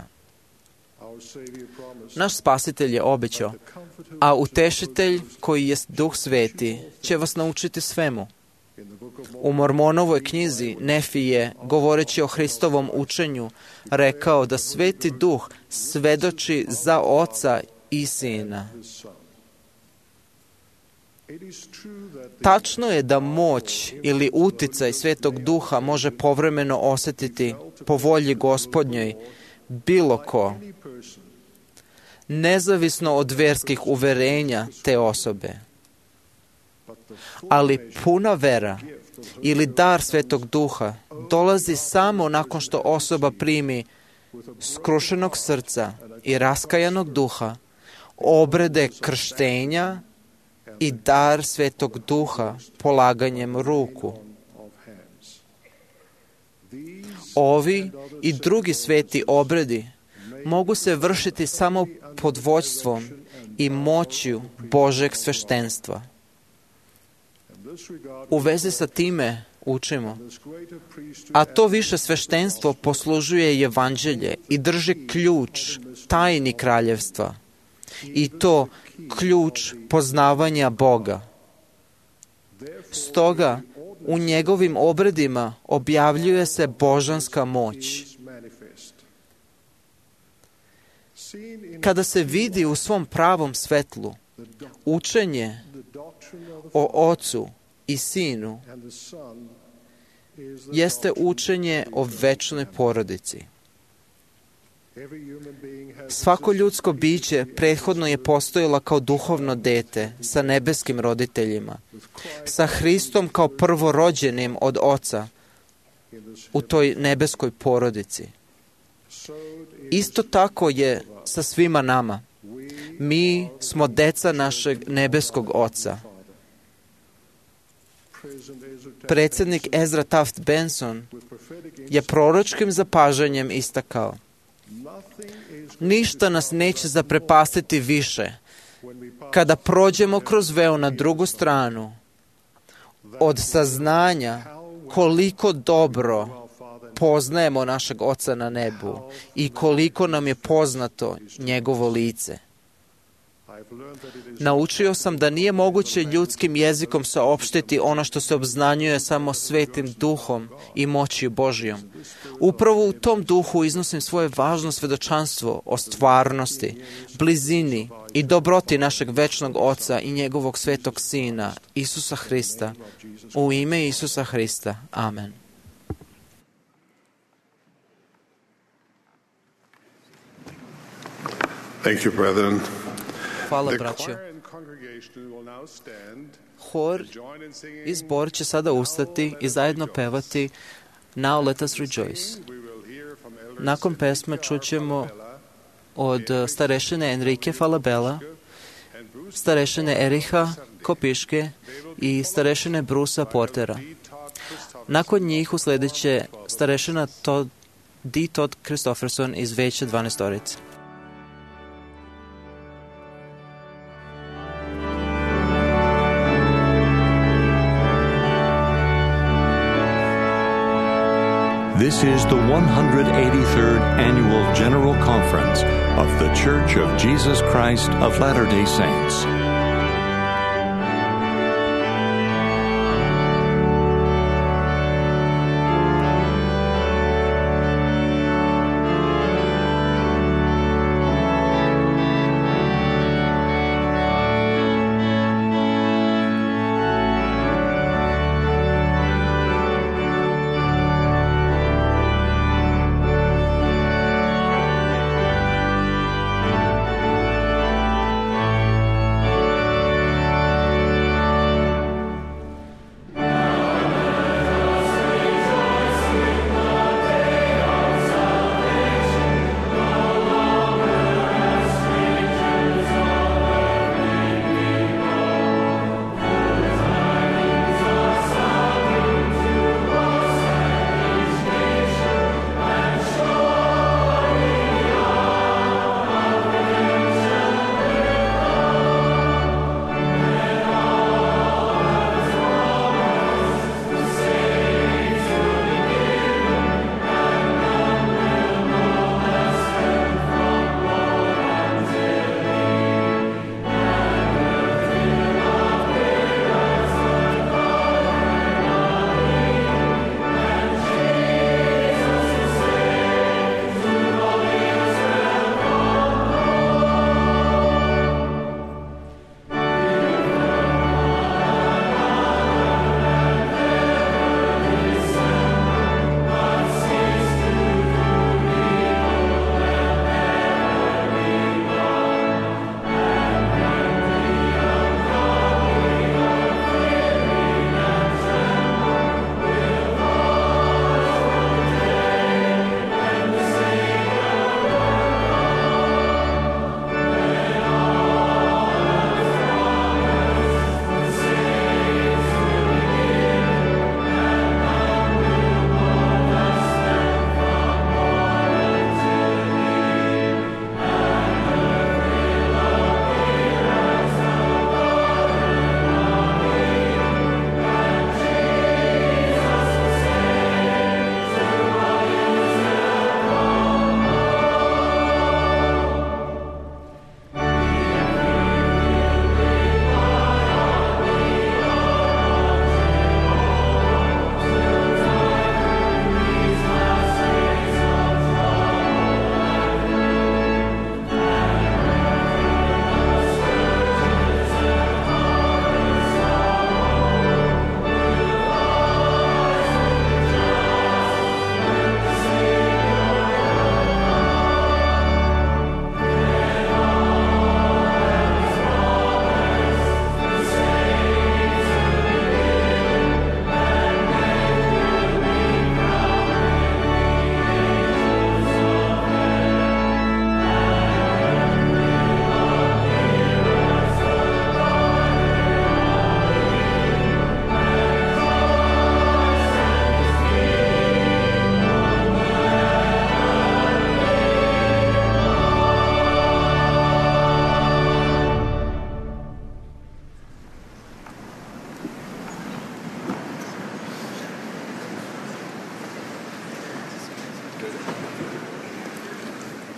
Naš Spasitelj je obećao: a Utešitelj, koji jest Duh Sveti, će vas naučiti svemu. U Mormonovoj knjizi Nefi je, govoreći o Hristovom učenju, rekao da Sveti Duh svedoči za Oca i Sina. Tačno je da moć ili uticaj Svetog Duha može povremeno osjetiti po volji Gospodnjoj bilo ko, nezavisno od verskih uverenja te osobe. Ali puna vera ili dar Svetog Duha dolazi samo nakon što osoba primi skrušenog srca i raskajanog duha, obrede krštenja i dar Svetog Duha polaganjem ruku. Ovi i drugi sveti obredi mogu se vršiti samo pod vođstvom i moćju Božeg sveštenstva. U vezi sa time, učimo. A to više sveštenstvo poslužuje evanđelje i drži ključ tajni kraljevstva. I to ključ poznavanja Boga. Stoga, u njegovim obredima objavljuje se božanska moć. Kada se vidi u svom pravom svetlu, učenje o Ocu i Sinu jeste učenje o večnoj porodici. Svako ljudsko biće prethodno je postojalo kao duhovno dete sa nebeskim roditeljima, sa Hristom kao prvorođenim od Oca u toj nebeskoj porodici. Isto tako je sa svima nama. Mi smo deca našeg nebeskog Oca. Predsjednik Ezra Taft Benson je proročkim zapažanjem istakao: ništa nas neće zaprepastiti više kada prođemo kroz veo na drugu stranu od saznanja koliko dobro poznajemo našeg Oca na nebu i koliko nam je poznato njegovo lice. Naučio sam da nije moguće ljudskim jezikom saopštiti ono što se obznanjuje samo svetim duhom i moći Božijom. Upravo u tom duhu iznosim svoje važno svedočanstvo o stvarnosti, blizini i dobroti našeg večnog Oca i njegovog svetog Sina, Isusa Hrista. U ime Isusa Hrista. Amen. Thank you, brethren. Hvala, braćo. Hor i zbor će sada ustati i zajedno pevati Now Let Us Rejoice. Nakon pesme čućemo od starešine Enrique Falabella, starešine Eriha Kopiške i starešine Brusa Portera. Nakon njih usledit će starešina D. Todd Christofferson iz Veća 12-orice. This is the 183rd Annual General Conference of The Church of Jesus Christ of Latter-day Saints.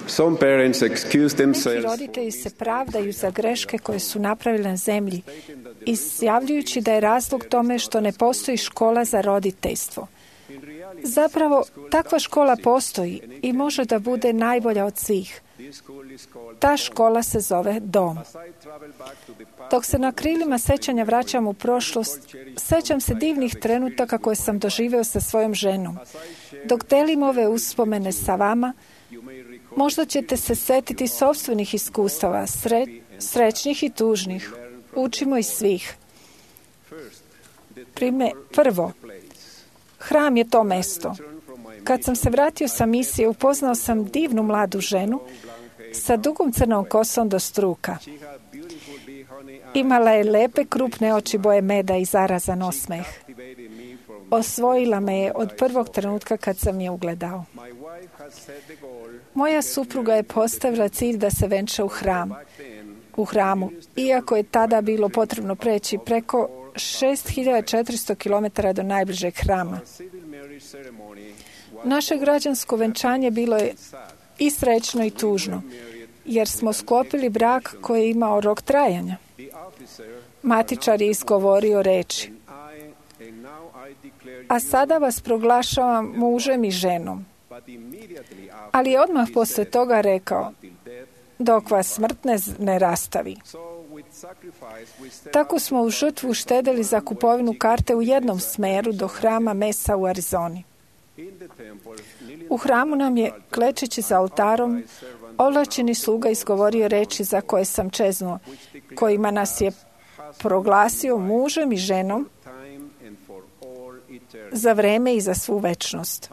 Some parents excuse Neki themselves roditelji se pravdaju za greške koje su napravili na zemlji, izjavljujući da je razlog tome što ne postoji škola za roditeljstvo. Zapravo, takva škola postoji i može da bude najbolja od svih. Ta škola se zove dom. Dok se na krilima sećanja vraćam u prošlost, sećam se divnih trenutaka koje sam doživeo sa svojom ženom. Dok delim ove uspomene sa vama, možda ćete se setiti sopstvenih iskustava, srećnih i tužnih. Učimo iz svih. Prvo, hram je to mesto. Kad sam se vratio sa misije, upoznao sam divnu mladu ženu sa dugom crnom kosom do struka. Imala je lepe krupne oči boje meda i zarazan osmeh. Osvojila me je od prvog trenutka kad sam je ugledao. Moja supruga je postavila cilj da se venča u hramu, iako je tada bilo potrebno preći preko 6400 km do najbližeg hrama. Naše građansko venčanje bilo je i srećno i tužno, jer smo sklopili brak koji je imao rok trajanja. Matičar je izgovorio reči: a sada vas proglašavam mužem i ženom. Ali je odmah posle toga rekao: dok vas smrt ne rastavi. Tako smo u žrtvu štedeli za kupovinu karte u jednom smeru do hrama Mesa u Arizoni. U hramu nam je, klečeći za oltarom, ovlašćeni sluga izgovorio reči za koje sam čeznuo, kojima nas je proglasio mužem i ženom za vreme i za svu večnost.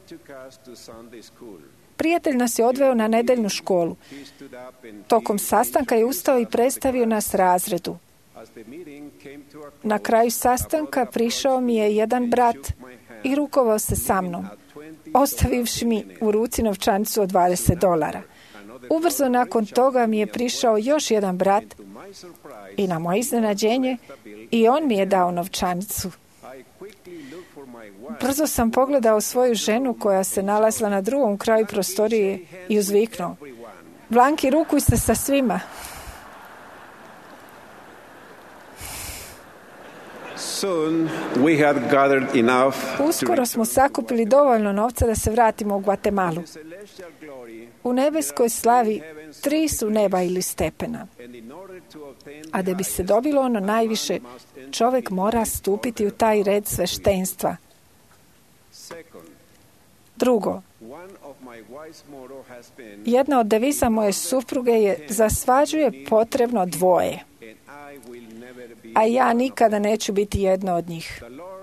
Prijatelj nas je odveo na nedeljnu školu. Tokom sastanka je ustao i predstavio nas razredu. Na kraju sastanka prišao mi je jedan brat i rukovao se sa mnom, ostavivši mi u ruci novčanicu od $20. Ubrzo nakon toga mi je prišao još jedan brat i na moje iznenađenje i on mi je dao novčanicu. Brzo sam pogledao svoju ženu koja se nalazila na drugom kraju prostorije i uzviknuo: Blanki, rukuj se sa svima. Uskoro smo sakupili dovoljno novca da se vratimo u Gvatemalu. U nebeskoj slavi 3 su neba ili stepena. A da bi se dobilo ono najviše, čovjek mora stupiti u taj red sveštenstva. Drugo, jedna od deviza moje supruge je: za svađu je potrebno dvoje, a ja nikada neću biti jedno od njih.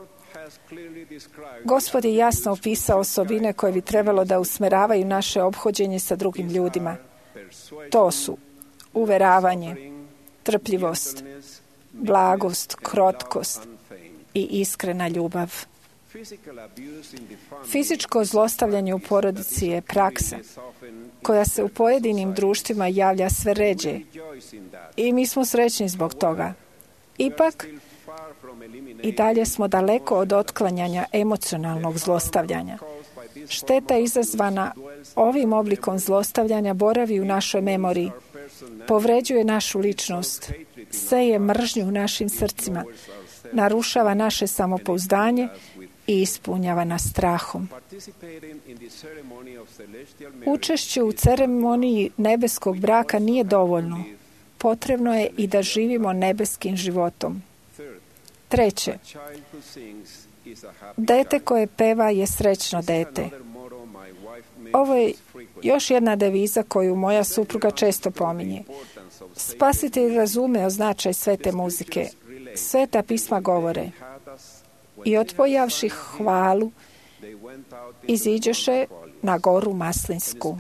Gospod je jasno opisao osobine koje bi trebalo da usmeravaju naše ophođenje sa drugim ljudima. To su uveravanje, trpljivost, blagost, krotkost i iskrena ljubav. Fizičko zlostavljanje u porodici je praksa koja se u pojedinim društvima javlja sve ređe i mi smo srećni zbog toga. Ipak, i dalje smo daleko od otklanjanja emocionalnog zlostavljanja. Šteta izazvana ovim oblikom zlostavljanja boravi u našoj memoriji, povređuje našu ličnost, seje mržnju u našim srcima, narušava naše samopouzdanje i ispunjava nas strahom. Učešće u ceremoniji nebeskog braka nije dovoljno. Potrebno je i da živimo nebeskim životom. Treće, dete koje peva je srećno dete. Ovo je još jedna deviza koju moja supruga često pominje. Spasitelj razumeo značaj svete muzike. Sveta pisma govore: i otpojavši hvalu, iziđoše na goru Maslinsku.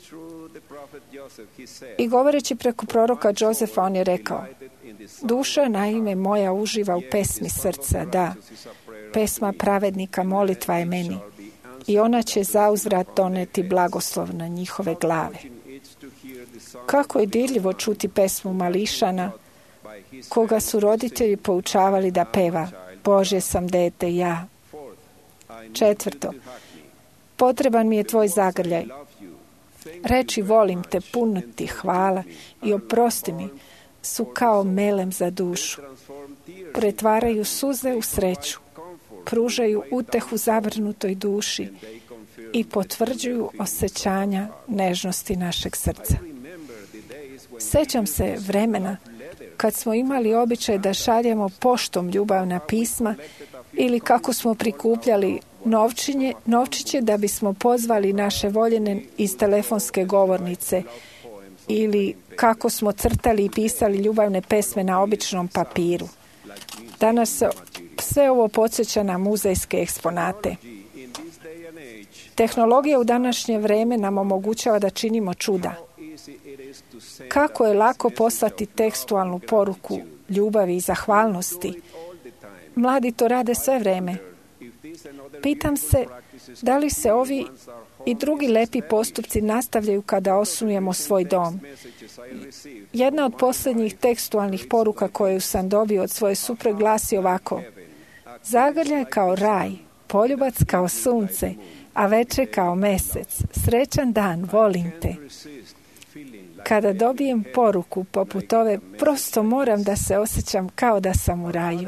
I govoreći preko proroka Jozefa, on je rekao: duša naime moja uživa u pesmi srca, da, pesma pravednika molitva je meni, i ona će zauzvrat doneti blagoslov na njihove glave. Kako je dirljivo čuti pesmu mališana, koga su roditelji poučavali da peva: Božje sam dete ja. Četvrto, potreban mi je tvoj zagrljaj. Reči volim te, puno ti hvala i oprosti mi su kao melem za dušu. Pretvaraju suze u sreću, pružaju utehu zavrnutoj duši i potvrđuju osjećanja nežnosti našeg srca. Sjećam se vremena kad smo imali običaj da šaljemo poštom ljubavna pisma ili kako smo prikupljali novčiće da bismo pozvali naše voljene iz telefonske govornice ili kako smo crtali i pisali ljubavne pesme na običnom papiru. Danas sve ovo podsjeća na muzejske eksponate. Tehnologija u današnje vrijeme nam omogućava da činimo čuda. Kako je lako poslati tekstualnu poruku ljubavi i zahvalnosti. Mladi to rade sve vrijeme. Pitam se da li se ovi i drugi lepi postupci nastavljaju kada osnujemo svoj dom. Jedna od posljednjih tekstualnih poruka koju sam dobio od svoje supruge glasi ovako: Zagrljaj kao raj, poljubac kao sunce, a večer kao mjesec. Srećan dan, volim te. Kada dobijem poruku poput ove, prosto moram da se osjećam kao da sam u raju.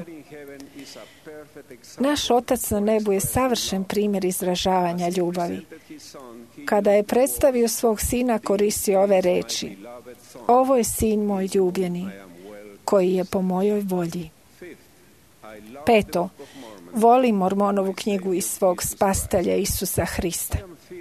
Naš Otac na nebu je savršen primjer izražavanja ljubavi. Kada je predstavio svog sina, koristio ove reči: Ovo je sin moj ljubljeni, koji je po mojoj volji. 5. Volim Mormonovu knjigu iz svog spasitelja Isusa Hrista.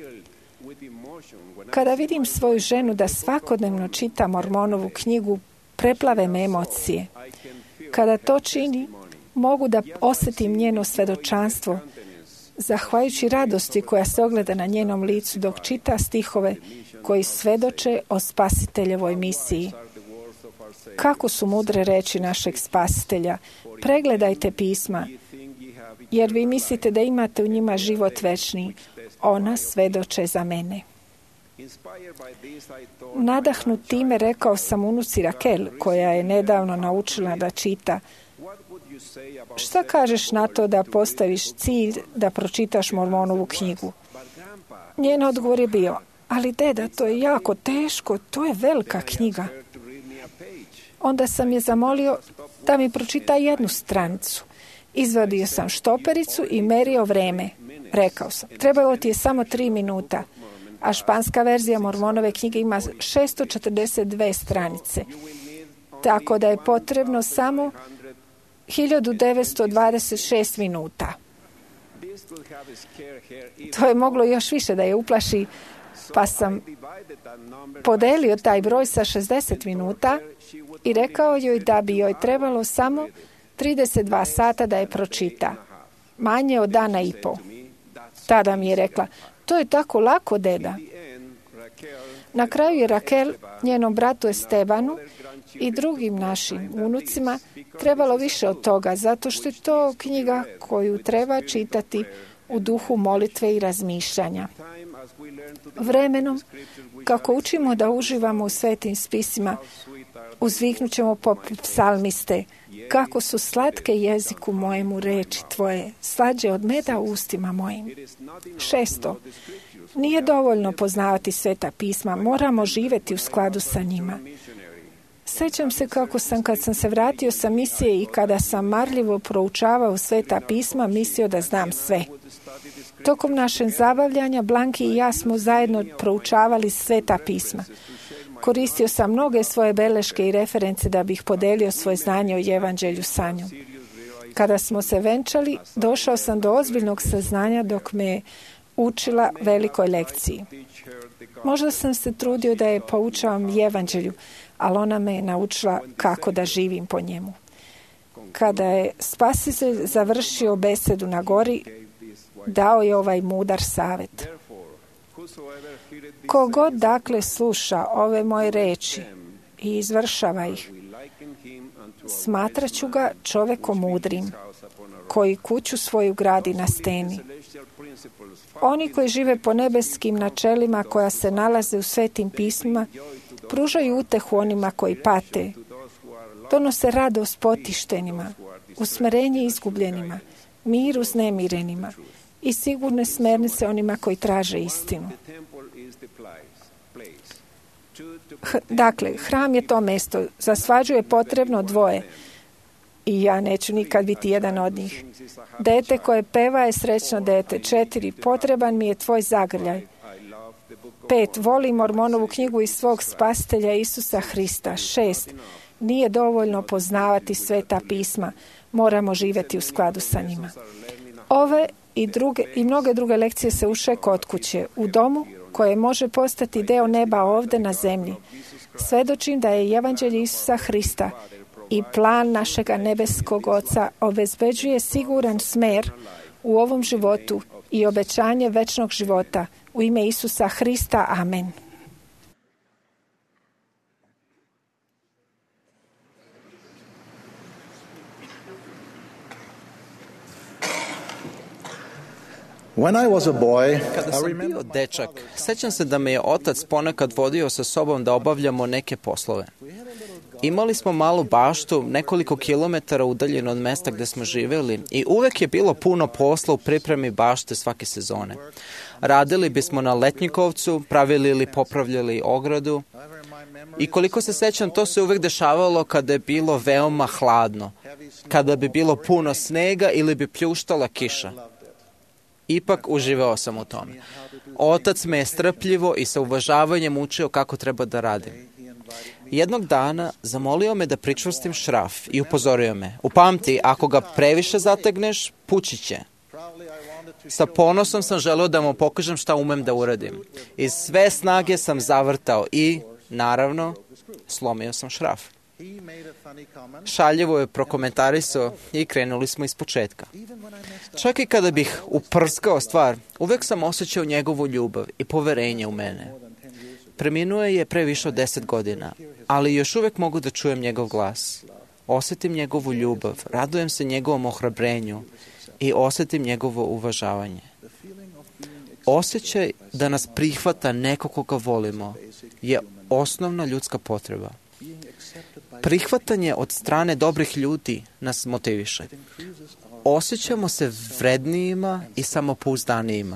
Kada vidim svoju ženu da svakodnevno čita Mormonovu knjigu, preplave me emocije. Kada to čini, mogu da osjetim njeno svjedočanstvo, zahvaljujući radosti koja se ogleda na njenom licu dok čita stihove koji svjedoče o spasiteljevoj misiji. Kako su mudre reči našeg spasitelja. Pregledajte pisma, jer vi mislite da imate u njima život večni. Ona svjedoče za mene. Nadahnut time rekao sam unuci Rakel, koja je nedavno naučila da čita: Šta kažeš na to da postaviš cilj da pročitaš Mormonovu knjigu? Njen odgovor je bio: Ali deda, to je jako teško, to je velika knjiga. Onda sam je zamolio da mi pročita jednu stranicu. Izvadio sam štopericu i merio vreme. Rekao sam: Trebalo ti je samo 3 minuta, a španska verzija Mormonove knjige ima 642 stranice. Tako da je potrebno samo 1926 minuta. To je moglo još više da je uplaši, pa sam podelio taj broj sa 60 minuta i rekao joj da bi joj trebalo samo 32 sata da je pročita. Manje od dana i po. Tada mi je rekla: To je tako lako, deda. Na kraju je Rakel, njenom bratu Estebanu i drugim našim unucima trebalo više od toga, zato što je to knjiga koju treba čitati u duhu molitve i razmišljanja. Vremenom, kako učimo da uživamo u svetim spisima, uzviknut ćemo poput psalmiste: Kako su slatke jeziku mojemu reči tvoje, slađe od meda u ustima mojim. 6. Nije dovoljno poznavati sveta pisma, moramo živjeti u skladu sa njima. Sjećam se kako sam, kad sam se vratio sa misije i kada sam marljivo proučavao sveta pisma, mislio da znam sve. Tokom našeg zabavljanja Blanki i ja smo zajedno proučavali sveta pisma. Koristio sam mnoge svoje beleške i reference da bih podelio svoje znanje o evanđelju sa njom. Kada smo se venčali, došao sam do ozbiljnog saznanja dok me učila velikoj lekciji. Možda sam se trudio da je poučavam evanđelju, ali ona me je naučila kako da živim po njemu. Kada je Spasitelj završio besedu na gori, dao je ovaj mudar savjet: Kogod dakle sluša ove moje reči i izvršava ih, smatraću ga čovekom mudrim, koji kuću svoju gradi na steni. Oni koji žive po nebeskim načelima koja se nalaze u svetim pismima, pružaju utehu onima koji pate, donose radost potištenima, usmerenje izgubljenima, mir uznemirenima i sigurne smernice onima koji traže istinu. Dakle, hram je to mesto. Za svađu je potrebno dvoje. I ja neću nikad biti jedan od njih. Dete koje peva je srećno dete. 4. Potreban mi je tvoj zagrljaj. 5. Volim Mormonovu knjigu iz svog spasitelja Isusa Hrista. 6. Nije dovoljno poznavati sveta pisma. Moramo živjeti u skladu sa njima. Ove i mnoge druge lekcije se uče kod kuće, u domu koje može postati deo neba ovdje na zemlji. Svedočim da je evanđelje Isusa Hrista i plan našega nebeskog Oca obezbeđuje siguran smer u ovom životu i obećanje večnog života. U ime Isusa Hrista. Amen. Kada sam bio dečak, sećam se da me je otac ponekad vodio sa sobom da obavljamo neke poslove. Imali smo malu baštu nekoliko kilometara udaljeno od mesta gde smo živjeli i uvek je bilo puno posla u pripremi bašte svake sezone. Radili bismo na letnjikovcu, pravili ili popravljali ogradu i koliko se sećam, to se uvek dešavalo kada je bilo veoma hladno, kada bi bilo puno snega ili bi pljuštala kiša. Ipak uživao sam u tome. Otac me je strpljivo i sa uvažavanjem učio kako treba da radim. Jednog dana zamolio me da pričvrstim šraf i upozorio me: upamti, ako ga previše zategneš, pući će. Sa ponosom sam želeo da mu pokažem šta umem da uradim. Iz sve snage sam zavrtao i, naravno, slomio sam šraf. Šaljivo je prokomentarisao i krenuli smo iz početka. Čak i kada bih uprskao stvar, uvek sam osjećao njegovu ljubav i poverenje u mene. Preminuo je pre više od 10 godina, ali još uvek mogu da čujem njegov glas. Osjetim njegovu ljubav, radujem se njegovom ohrabrenju i osjetim njegovo uvažavanje. Osjećaj da nas prihvata neko koga volimo je osnovna ljudska potreba. Prihvatanje od strane dobrih ljudi nas motiviše. Osjećamo se vrednijima i samopouzdanijima.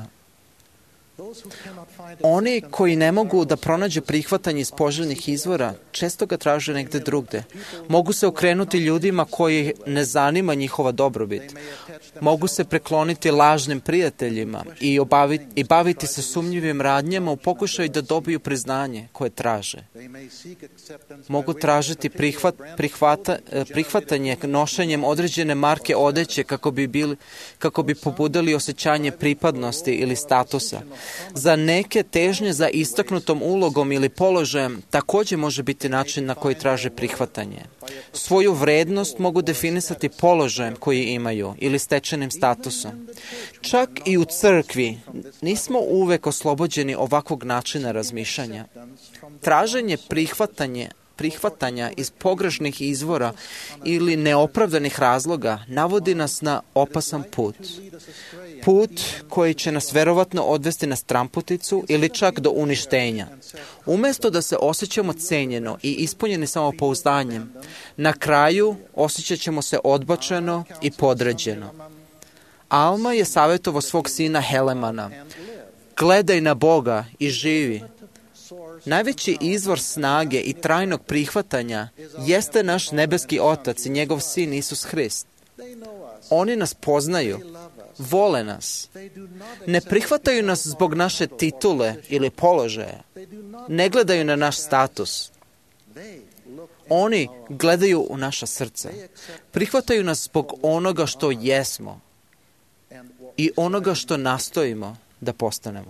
Oni koji ne mogu da pronađu prihvatanje iz poželjnih izvora, često ga traže negde drugde. Mogu se okrenuti ljudima koji ne zanima njihova dobrobit. Mogu se prekloniti lažnim prijateljima i baviti se sumnjivim radnjama u pokušaju da dobiju priznanje koje traže. Mogu tražiti prihvatanje nošenjem određene marke odeće kako bi pobudili osjećanje pripadnosti ili statusa. Za neke težnje za istaknutom ulogom ili položajem također može biti način na koji traže prihvatanje. Svoju vrednost mogu definisati položajem koji imaju ili stečenim statusom. Čak i u crkvi nismo uvek oslobođeni ovakvog načina razmišljanja. Traženje prihvatanja iz pogrešnih izvora ili neopravdanih razloga navodi nas na opasan put. Put koji će nas verovatno odvesti na stramputicu ili čak do uništenja. Umjesto da se osjećamo cenjeno i ispunjeni samopouzdanjem, na kraju osjećat ćemo se odbačeno i podređeno. Alma je savjetovao svog sina Helemana: gledaj na Boga i živi. Najveći izvor snage i trajnog prihvatanja jeste naš nebeski Otac i njegov Sin Isus Hrist. Oni nas poznaju, vole nas. Ne prihvataju nas zbog naše titule ili položaja. Ne gledaju na naš status. Oni gledaju u naša srca. Prihvataju nas zbog onoga što jesmo i onoga što nastojimo da postanemo.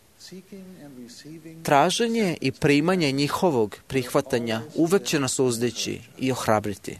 Traženje i primanje njihovog prihvatanja uvek će nas uzdići i ohrabriti.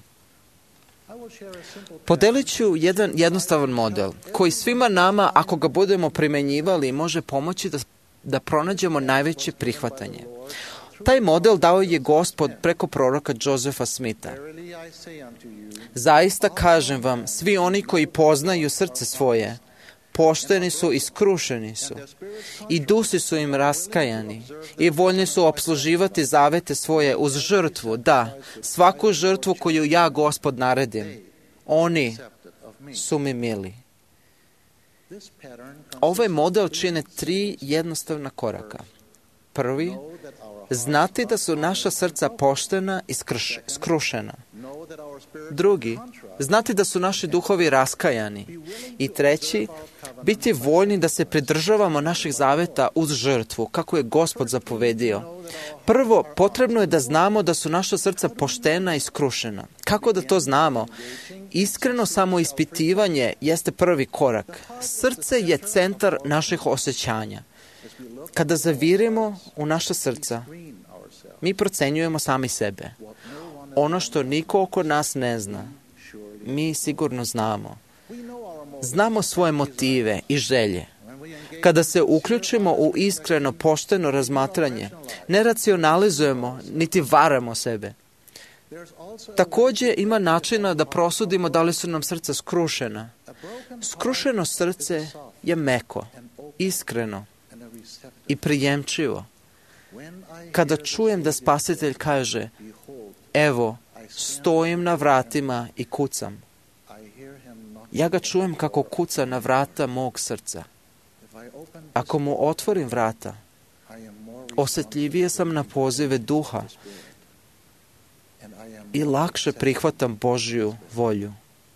Podelit ću jedan jednostavan model koji svima nama, ako ga budemo primenjivali, može pomoći da pronađemo najveće prihvatanje. Taj model dao je Gospod preko proroka Josefa Smitha. Zaista kažem vam, svi oni koji poznaju srce svoje, pošteni su i skrušeni su, i dusi su im raskajani, i voljni su opsluživati zavete svoje uz žrtvu, da, svaku žrtvu koju ja, Gospod, naredim. Oni su mi mili. Ovaj model čine 3 jednostavna koraka. Prvi, znati da su naša srca poštena i skrušena. Drugi, znati da su naši duhovi raskajani. I treći, biti voljni da se pridržavamo naših zaveta uz žrtvu, kako je Gospod zapovedio. Prvo, potrebno je da znamo da su naša srca poštena i skrušena. Kako da to znamo? Iskreno samoispitivanje jeste prvi korak. Srce je centar naših osjećanja. Kada zavirimo u naša srca, mi procenjujemo sami sebe. Ono što niko oko nas ne zna, mi sigurno znamo. Znamo svoje motive i želje. Kada se uključimo u iskreno, pošteno razmatranje, ne racionalizujemo, niti varamo sebe. Također ima načina da prosudimo da li su nam srca skrušena. Skrušeno srce je meko, iskreno i prijemčivo. Kada čujem da Spasitelj kaže, evo, stojim na vratima i kucam. Ja ga čujem kako kuca na vrata mog srca. Ako mu otvorim vrata, osjetljivije sam na pozive duha i lakše prihvatam Božju volju.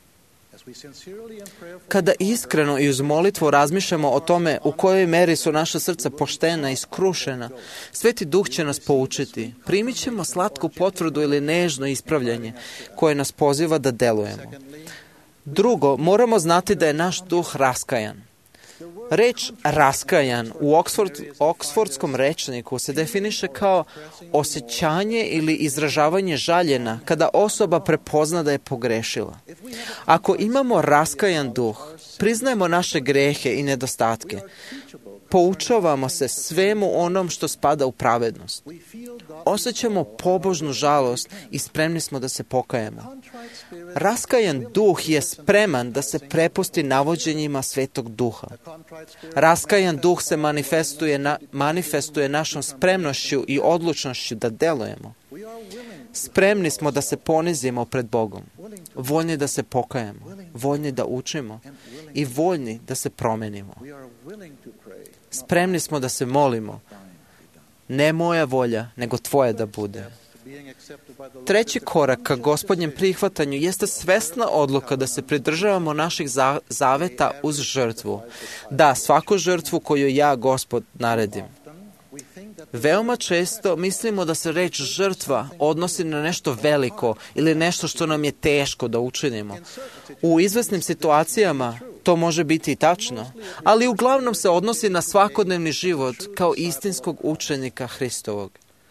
Kada iskreno i uz molitvu razmišljamo o tome u kojoj meri su naša srca poštena i skrušena, Sveti Duh će nas poučiti. Primit ćemo slatku potvrdu ili nežno ispravljanje koje nas poziva da delujemo. Drugo, moramo znati da je naš duh raskajan. Reč raskajan u oksfordskom rečniku se definiše kao osjećanje ili izražavanje žaljena kada osoba prepozna da je pogrešila. Ako imamo raskajan duh, priznajemo naše grehe i nedostatke. Poučavamo se svemu onom što spada u pravednost. Osjećamo pobožnu žalost i spremni smo da se pokajemo. Raskajan duh je spreman da se prepusti navođenjima Svetog Duha. Raskajan duh se manifestuje našom spremnošću i odlučnošću da delujemo. Spremni smo da se ponizimo pred Bogom, voljni da se pokajemo, voljni da učimo i voljni da se promenimo. Spremni smo da se molimo, ne moja volja, nego tvoja da bude. Treći korak ka Gospodnjem prihvatanju jeste svesna odluka da se pridržavamo naših zaveta uz žrtvu. Da, svaku žrtvu koju ja, Gospod, naredim. Veoma često mislimo da se reč žrtva odnosi na nešto veliko ili nešto što nam je teško da učinimo. U izvesnim situacijama to može biti i tačno, ali uglavnom se odnosi na svakodnevni život kao istinskog učenika Hristovog.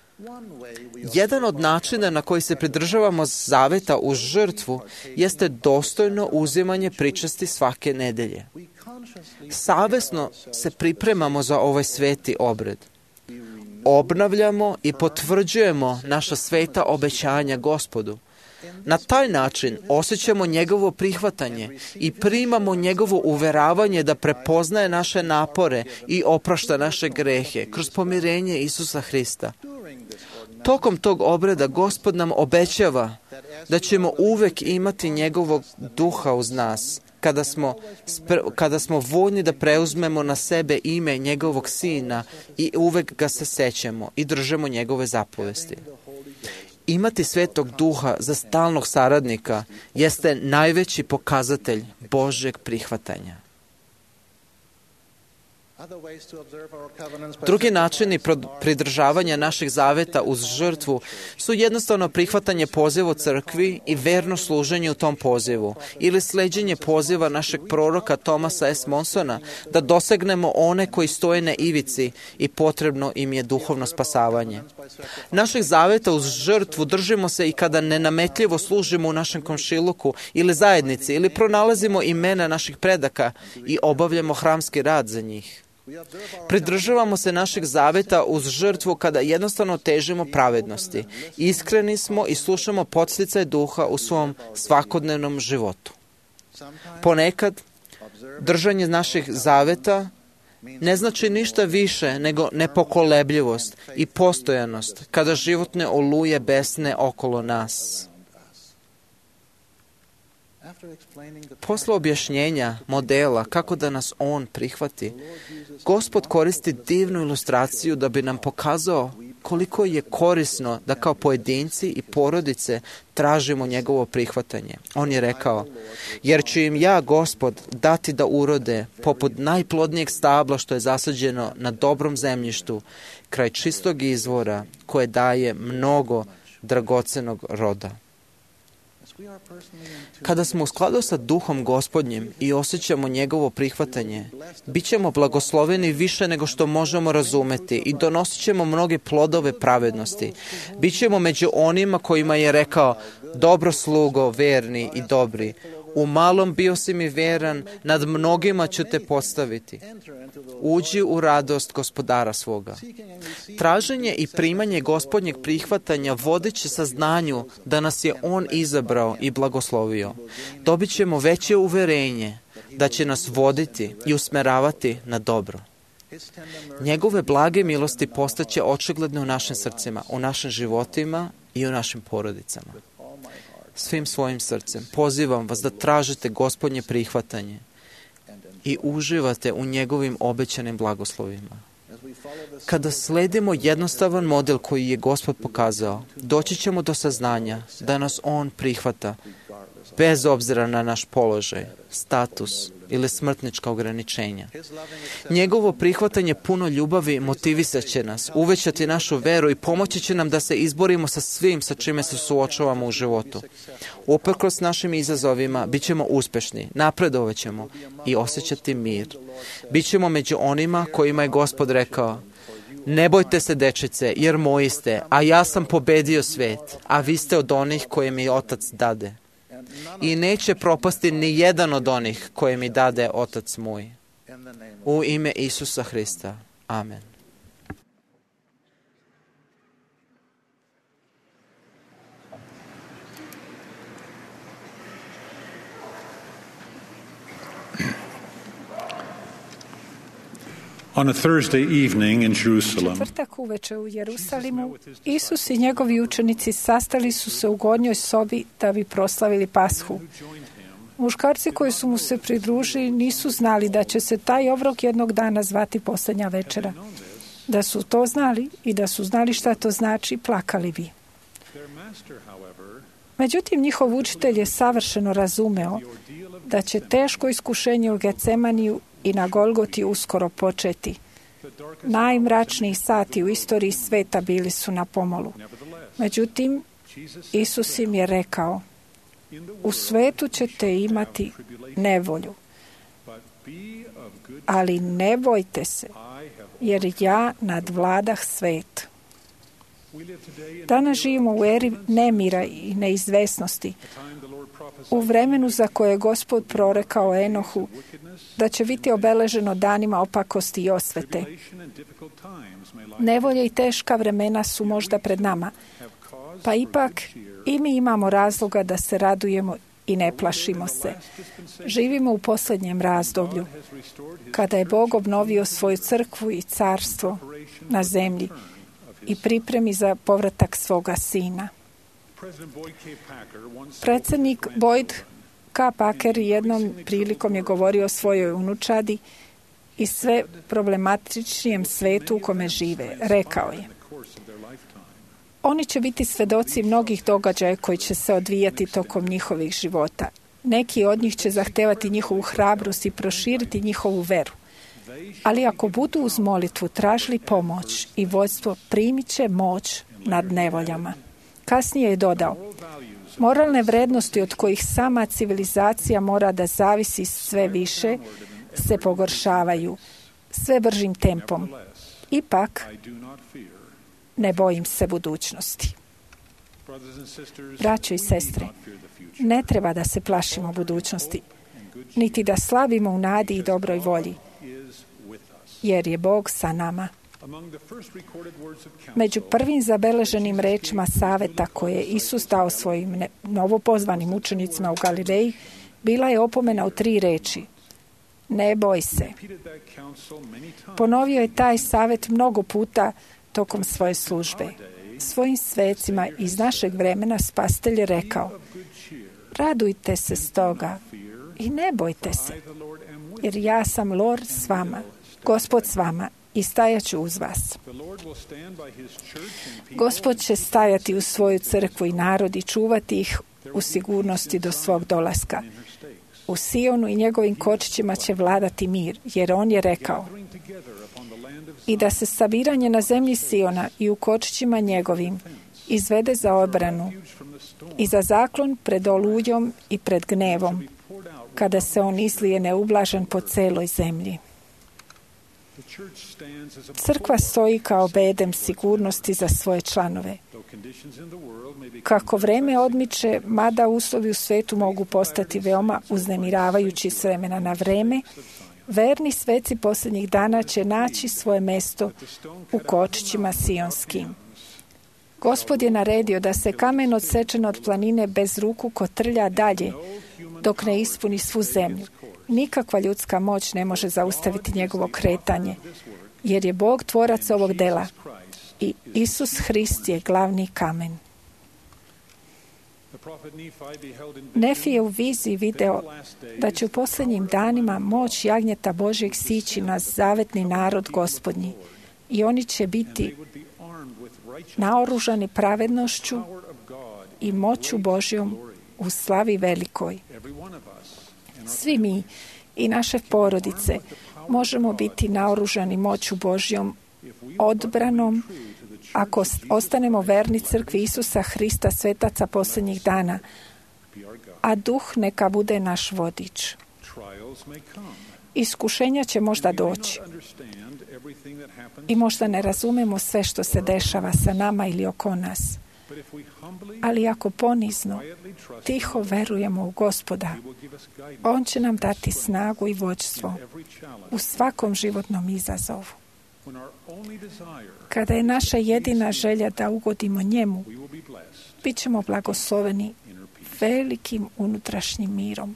Jedan od načina na koji se pridržavamo zaveta uz žrtvu jeste dostojno uzimanje pričasti svake nedelje. Savesno se pripremamo za ovaj sveti obred. Obnavljamo i potvrđujemo naša sveta obećanja Gospodu. Na taj način osjećamo njegovo prihvatanje i primamo njegovo uveravanje da prepoznaje naše napore i oprašta naše grehe kroz pomirenje Isusa Hrista. Tokom tog obreda Gospod nam obećava da ćemo uvek imati njegovog duha uz nas, kada smo voljni da preuzmemo na sebe ime njegovog sina i uvek ga se sećamo i držimo njegove zapovesti. Imati Svetog Duha za stalnog saradnika jeste najveći pokazatelj Božjeg prihvatanja. Drugi načini pridržavanja naših zaveta uz žrtvu su jednostavno prihvatanje poziva crkvi i verno služenje u tom pozivu ili sleđenje poziva našeg proroka Thomasa S. Monsona da dosegnemo one koji stoje na ivici i potrebno im je duhovno spasavanje. Naših zaveta uz žrtvu držimo se i kada nenametljivo služimo u našem komšiluku ili zajednici ili pronalazimo imena naših predaka i obavljamo hramski rad za njih. Pridržavamo se naših zaveta uz žrtvu kada jednostavno težimo pravednosti. Iskreni smo i slušamo podsticaj duha u svom svakodnevnom životu. Ponekad, držanje naših zaveta ne znači ništa više nego nepokolebljivost i postojanost kada životne oluje besne okolo nas. Posle objašnjenja modela kako da nas On prihvati, Gospod koristi divnu ilustraciju da bi nam pokazao koliko je korisno da kao pojedinci i porodice tražimo njegovo prihvatanje. On je rekao, jer ću im ja, Gospod, dati da urode poput najplodnijeg stabla što je zasađeno na dobrom zemljištu, kraj čistog izvora koje daje mnogo dragocenog roda. Kada smo u skladu sa Duhom Gospodnjim i osjećamo njegovo prihvatanje, bit ćemo blagosloveni više nego što možemo razumeti i donosit ćemo mnoge plodove pravednosti. Bićemo među onima kojima je rekao, dobro slugo, verni i dobri. U malom bio si mi veran, nad mnogima ću te postaviti. Uđi u radost gospodara svoga. Traženje i primanje Gospodnjeg prihvatanja vodit će saznanju da nas je On izabrao i blagoslovio. Dobit ćemo veće uverenje da će nas voditi i usmeravati na dobro. Njegove blage milosti postaće očigledne u našim srcima, u našim životima i u našim porodicama. Svim svojim srcem pozivam vas da tražite Gospodnje prihvatanje i uživate u njegovim obećanim blagoslovima. Kada sledimo jednostavan model koji je Gospod pokazao, doći ćemo do saznanja da nas On prihvata bez obzira na naš položaj, status ili smrtnička ograničenja. Njegovo prihvatanje puno ljubavi motivisat će nas, uvećati našu veru i pomoći će nam da se izborimo sa svim sa čime se suočavamo u životu. Uprkos našim izazovima bit ćemo uspešni, napredovat ćemo i osjećati mir. Bićemo među onima kojima je Gospod rekao, ne bojte se, dečice, jer moji ste, a ja sam pobedio svet, a vi ste od onih koje mi Otac dade. I neće propasti ni jedan od onih koje mi dade Otac moj. U ime Isusa Hrista. Amen. On a Thursday evening in Jerusalem, Četvrtak uveče u Jerusalimu, Isus i njegovi učenici sastali su se u gornjoj sobi da bi proslavili Pashu. Muškarci koji su mu se pridružili nisu znali da će se taj obrok jednog dana zvati posljednja večera. Da su to znali i da su znali šta to znači, plakali bi. Međutim, njihov učitelj je savršeno razumeo da će teško iskušenje u Getsemaniju i na Golgoti uskoro početi. Najmračniji sati u istoriji sveta bili su na pomolu. Međutim, Isus im je rekao, u svetu ćete imati nevolju, ali ne bojte se, jer ja nadvladah svet. Danas živimo u eri nemira i neizvesnosti, u vremenu za koje je Gospod prorekao Enohu da će biti obeleženo danima opakosti i osvete. Nevolje i teška vremena su možda pred nama, pa ipak i mi imamo razloga da se radujemo i ne plašimo se. Živimo u posljednjem razdoblju, kada je Bog obnovio svoju crkvu i carstvo na zemlji i pripremi za povratak svoga sina. Predsjednik Boyd K. Packer jednom prilikom je govorio o svojoj unučadi i sve problematičnijem svetu u kome žive. Rekao je, oni će biti svedoci mnogih događaja koji će se odvijati tokom njihovih života. Neki od njih će zahtevati njihovu hrabrost i proširiti njihovu veru. Ali ako budu uz molitvu tražili pomoć i vodstvo, primit će moć nad nevoljama. Kasnije je dodao, moralne vrednosti od kojih sama civilizacija mora da zavisi sve više se pogoršavaju sve bržim tempom. Ipak, ne bojim se budućnosti. Braćo i sestre, ne treba da se plašimo budućnosti, niti da slabimo u nadi i dobroj volji, jer je Bog sa nama. Među prvim zabeleženim rečima saveta koje je Isus dao svojim novopozvanim učenicima u Galileji bila je opomena u 3 reči. Ne boj se. Ponovio je taj savet mnogo puta tokom svoje službe. Svojim svecima iz našeg vremena Spasitelj je rekao, Radujte se stoga i ne bojte se, jer ja sam Lord s vama, Gospod s vama i stajat ću uz vas. Gospod će stajati u svoju crkvu i narod i čuvati ih u sigurnosti do svog dolaska. U Sionu i njegovim kočićima će vladati mir, jer on je rekao: i da se sabiranje na zemlji Siona i u kočićima njegovim izvede za obranu i za zaklon pred olujom i pred gnevom, kada se on izlije neublažen po celoj zemlji. Crkva stoji kao bedem sigurnosti za svoje članove. Kako vreme odmiče, mada uslovi u svetu mogu postati veoma uznemiravajući s vremena na vreme, verni sveci posljednjih dana će naći svoje mesto u kočićima sionskim. Gospod je naredio da se kamen odsečen od planine bez ruku kotrlja dalje, dok ne ispuni svu zemlju. Nikakva ljudska moć ne može zaustaviti njegovo kretanje, jer je Bog tvorac ovog dela i Isus Hrist je glavni kamen. Nefi je u viziji video da će u posljednjim danima moć jagnjeta Božjeg sići na zavetni narod Gospodnji i oni će biti naoružani pravednošću i moću Božjom u slavi velikoj. Svi mi i naše porodice možemo biti naoružani moću Božjom odbranom ako ostanemo verni crkvi Isusa Hrista, svetaca posljednjih dana, a duh neka bude naš vodič. Iskušenja će možda doći i možda ne razumemo sve što se dešava sa nama ili oko nas. Ali ako ponizno, tiho verujemo u Gospoda, on će nam dati snagu i vođstvo u svakom životnom izazovu. Kada je naša jedina želja da ugodimo njemu, bit ćemo blagosloveni velikim unutrašnjim mirom.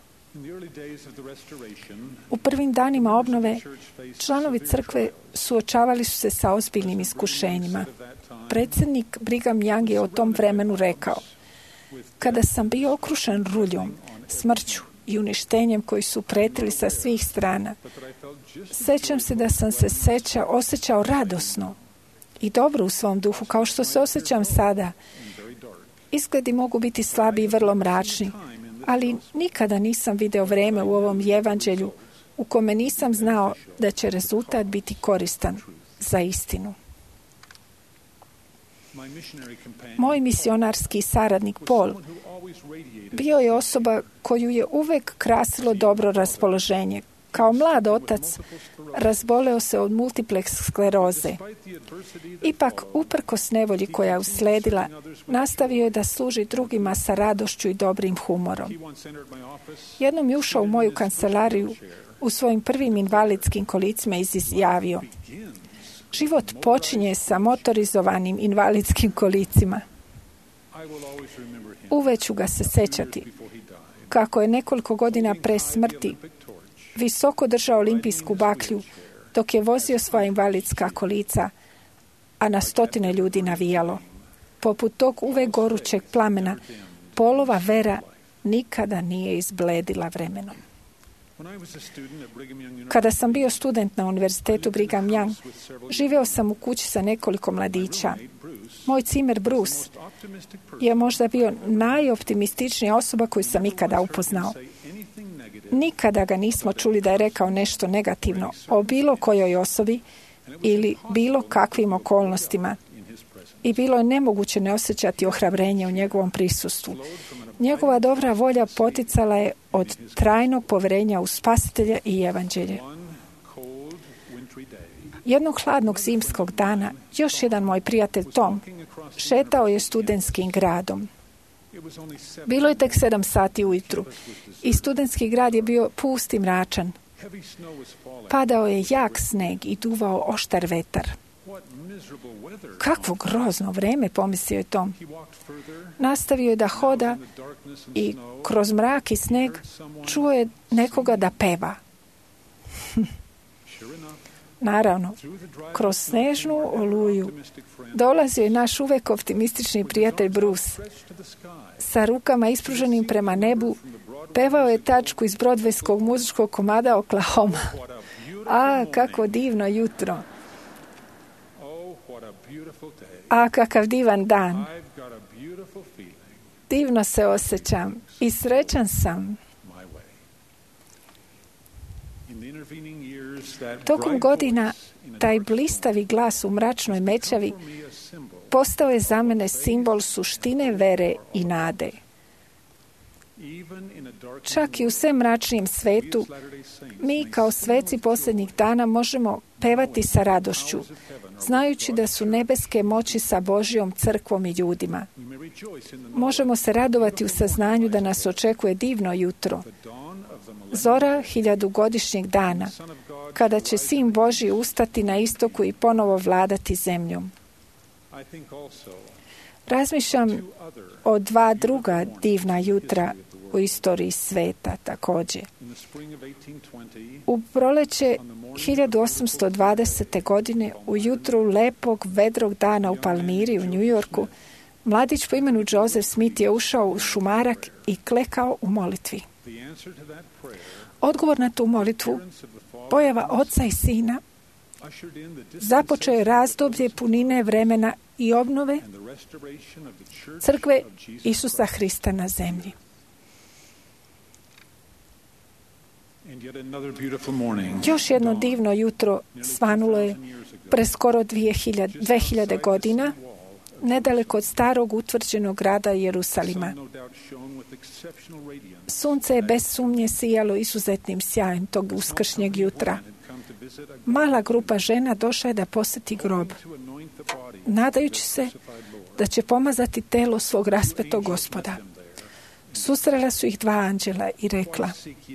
U prvim danima obnove članovi crkve suočavali su se sa ozbiljnim iskušenjima. Predsjednik Brigham Young je o tom vremenu rekao: kada sam bio okrušen ruljom, smrću i uništenjem koji su pretili sa svih strana, sećam se da sam se osjećao radosno i dobro u svom duhu, kao što se osjećam sada. Izgledi mogu biti slabi i vrlo mračni, ali nikada nisam video vreme u ovom evanđelju u kome nisam znao da će rezultat biti koristan za istinu. Moj misionarski saradnik Paul bio je osoba koju je uvek krasilo dobro raspoloženje. Kao mlad otac razboleo se od multiple skleroze. Ipak, uprkos nevolji koja je usledila, nastavio je da služi drugima sa radošću i dobrim humorom. Jednom je ušao u moju kancelariju u svojim prvim invalidskim kolicima i izjavio: život počinje sa motorizovanim invalidskim kolicima. Uvek ću ga se sećati kako je nekoliko godina pre smrti visoko držao olimpijsku baklju dok je vozio svoja invalidska kolica, a na stotine ljudi navijalo. Poput tog uvek gorućeg plamena, Paulova vera nikada nije izbledila vremenom. Kada sam bio student na univerzitetu Brigham Young, živeo sam u kući sa nekoliko mladića. Moj cimer Bruce je možda bio najoptimističnija osoba koju sam ikada upoznao. Nikada ga nismo čuli da je rekao nešto negativno o bilo kojoj osobi ili bilo kakvim okolnostima. I bilo je nemoguće ne osjećati ohrabrenje u njegovom prisustvu. Njegova dobra volja poticala je od trajnog poverenja u Spasitelja i evanđelje. Jednog hladnog zimskog dana, još jedan moj prijatelj Tom šetao je studentskim gradom. Bilo je tek 7 sati ujutru i studentski grad je bio pust i mračan. Padao je jak sneg i duvao oštar vetar. Kakvo grozno vreme, pomislio je Tom. Nastavio je da hoda i kroz mrak i sneg čuo je nekoga da peva. Naravno, kroz snežnu oluju dolazio je naš uvek optimistični prijatelj Bruce. Sa rukama ispruženim prema nebu, pevao je tačku iz brodvejskog muzičkog komada Oklahoma. A, kako divno jutro! A, kakav divan dan! Divno se osjećam i srećan sam. Tokom godina taj blistavi glas u mračnoj mećavi postao je za mene simbol suštine vere i nade. Čak i u sve mračnijem svetu, mi kao sveci posljednjih dana možemo pevati sa radošću, znajući da su nebeske moći sa Božjom crkvom i ljudima. Možemo se radovati u saznanju da nas očekuje divno jutro, zora 1000-godišnjeg dana, kada će Sin Božji ustati na istoku i ponovo vladati zemljom. Razmišljam o 2 druga divna jutra u istoriji sveta također. U proleće 1820. godine, u jutru lepog vedrog dana u Palmiri u New Yorku, mladić po imenu Joseph Smith je ušao u šumarak i klekao u molitvi. Odgovor na tu molitvu, pojava Oca i Sina, započeo je razdoblje punine vremena i obnove crkve Isusa Hrista na zemlji. Još jedno divno jutro svanulo je pre skoro 2000 godina, nedaleko od starog utvrđenog grada Jerusalima. Sunce je bez sumnje sijalo izuzetnim sjajem tog uskršnjeg jutra. Mala grupa žena došla je da posjeti grob, nadajući se da će pomazati telo svog raspetog Gospoda. Susrela su ih 2 anđela i rekla: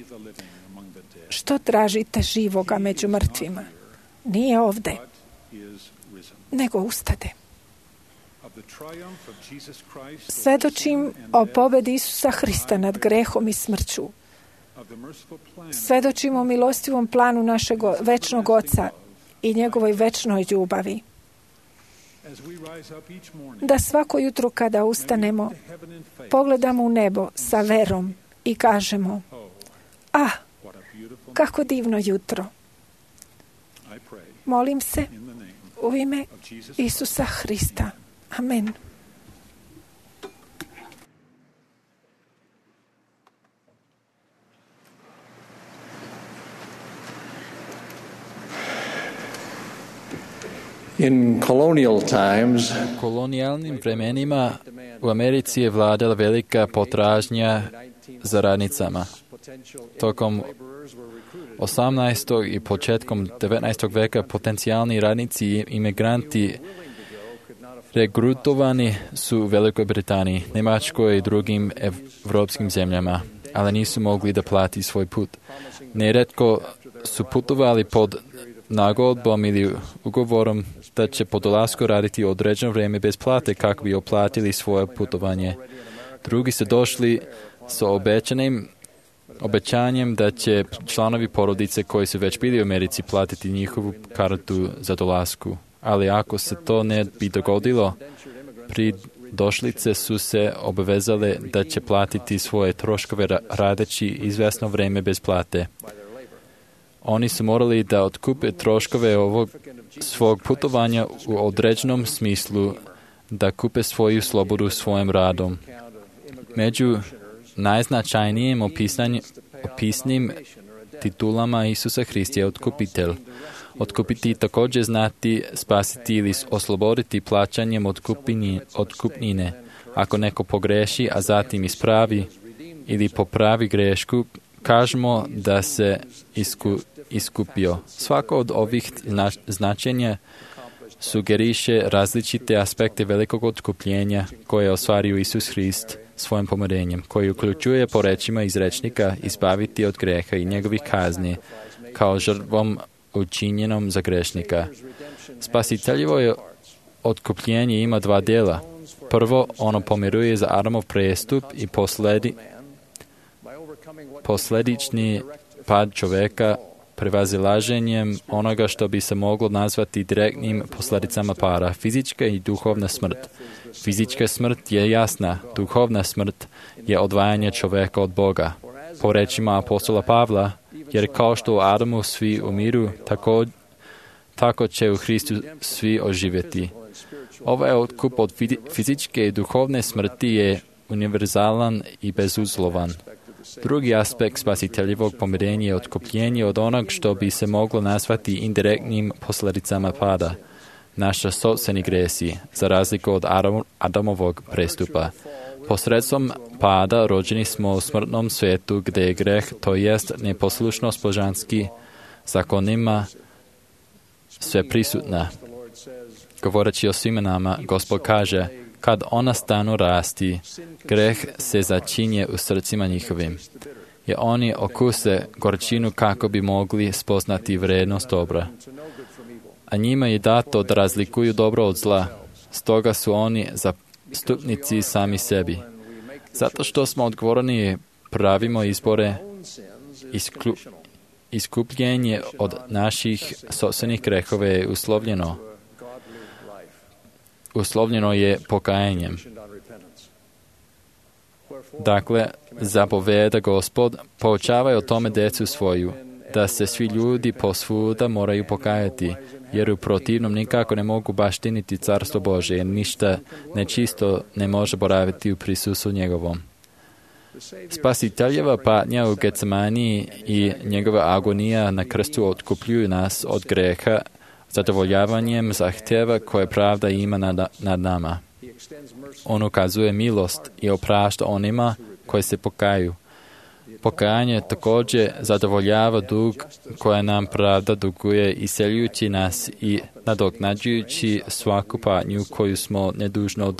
što tražite živoga među mrtvima? Nije ovde, nego ustade. Svedočim o pobedi Isusa Hrista nad grehom i smrću. Svedočim o milostivom planu našeg večnog Oca i njegovoj večnoj ljubavi. Da svako jutro kada ustanemo, pogledamo u nebo sa verom i kažemo: ah, kako divno jutro! Molim se u ime Isusa Hrista. Amen. In colonial times, U kolonijalnim vremenima u Americi je vladala velika potražnja za radnicama. Tokom 18. i početkom 19. veka potencijalni radnici i imigranti regrutovani su u Velikoj Britaniji, Njemačkoj i drugim evropskim zemljama, ali nisu mogli da plati svoj put. Neretko su putovali pod nagodbom ili ugovorom da će po dolasku raditi određeno vrijeme bez plate kako bi oplatili svoje putovanje. Drugi su došli sa obećanjem da će članovi porodice koji su već bili u Americi platiti njihovu kartu za dolasku. Ali ako se to ne bi dogodilo, pridošlice su se obavezale da će platiti svoje troškove radeći izvjesno vrijeme bez plate. Oni su morali da otkupe troškove ovog svog putovanja u određenom smislu, da kupe svoju slobodu svojim radom. Među najznačajnijim opisnim titulama Isusa Hrista je otkupitelj. Otkupiti također znati spasiti ili osloboditi plaćanjem otkupnine. Ako neko pogreši, a zatim ispravi ili popravi grešku, kažemo da se iskupio. Svako od ovih značenja sugeriše različite aspekte velikog otkupljenja koje je ostvario Isus Hrist svojim pomirenjem, koji uključuje po rečima iz rečnika izbaviti od greha i njegovih kazni kao žrtvom učinjenom za grešnika. Spasiteljevo je otkupljenje ima 2 dijela. Prvo, ono pomiruje za Adamov prestup i posledični pad čovjeka prevazilaženjem onoga što bi se moglo nazvati direktnim posljedicama para, fizička i duhovna smrt. Fizička smrt je jasna, duhovna smrt je odvajanje čovjeka od Boga. Po rečima apostola Pavla, jer kao što u Adamu svi umiru, tako će u Hristu svi oživjeti. Ovaj otkup od fizičke i duhovne smrti je univerzalan i bezuslovan. Drugi aspekt spasiteljevog pomirenja je otkupljenje od onog što bi se moglo nazvati indirektnim posljedicama pada. Naša sopstveni gresi, za razliku od Adamovog prestupa. Posredstvom pada rođeni smo u smrtnom svijetu gdje je greh, to jest neposlušnost božanski zakonima, sve prisutna. Govoreći o svima nama, Gospod kaže, kad ona stanu rasti, greh se začinje u srcima njihovim. I oni okuse gorčinu kako bi mogli spoznati vrijednost dobra. A njima je dato da razlikuju dobro od zla, stoga su oni zastupnici sami sebi. Zato što smo odgovorni, pravimo izbore, iskupljenje od naših sopstvenih grehova je uslovljeno. Uslovljeno je pokajanjem. Dakle, zapoveda Gospod, poučavaj o tome djecu svoju, da se svi ljudi posvuda moraju pokajati, jer u protivnom nikako ne mogu baštiniti carstvo Božje, jer ništa nečisto ne može boraviti u prisustvu njegovom. Spasiteljeva patnja u Getsemaniji i njegova agonija na krstu otkupljuju nas od greha zadovoljavanjem zahtjeva koje pravda ima nad nama. On ukazuje milost i oprašta onima koji se pokaju. Pokajanje također zadovoljava dug koje nam pravda duguje, iseljujući nas i nadoknađujući svaku patnju koju smo nedužno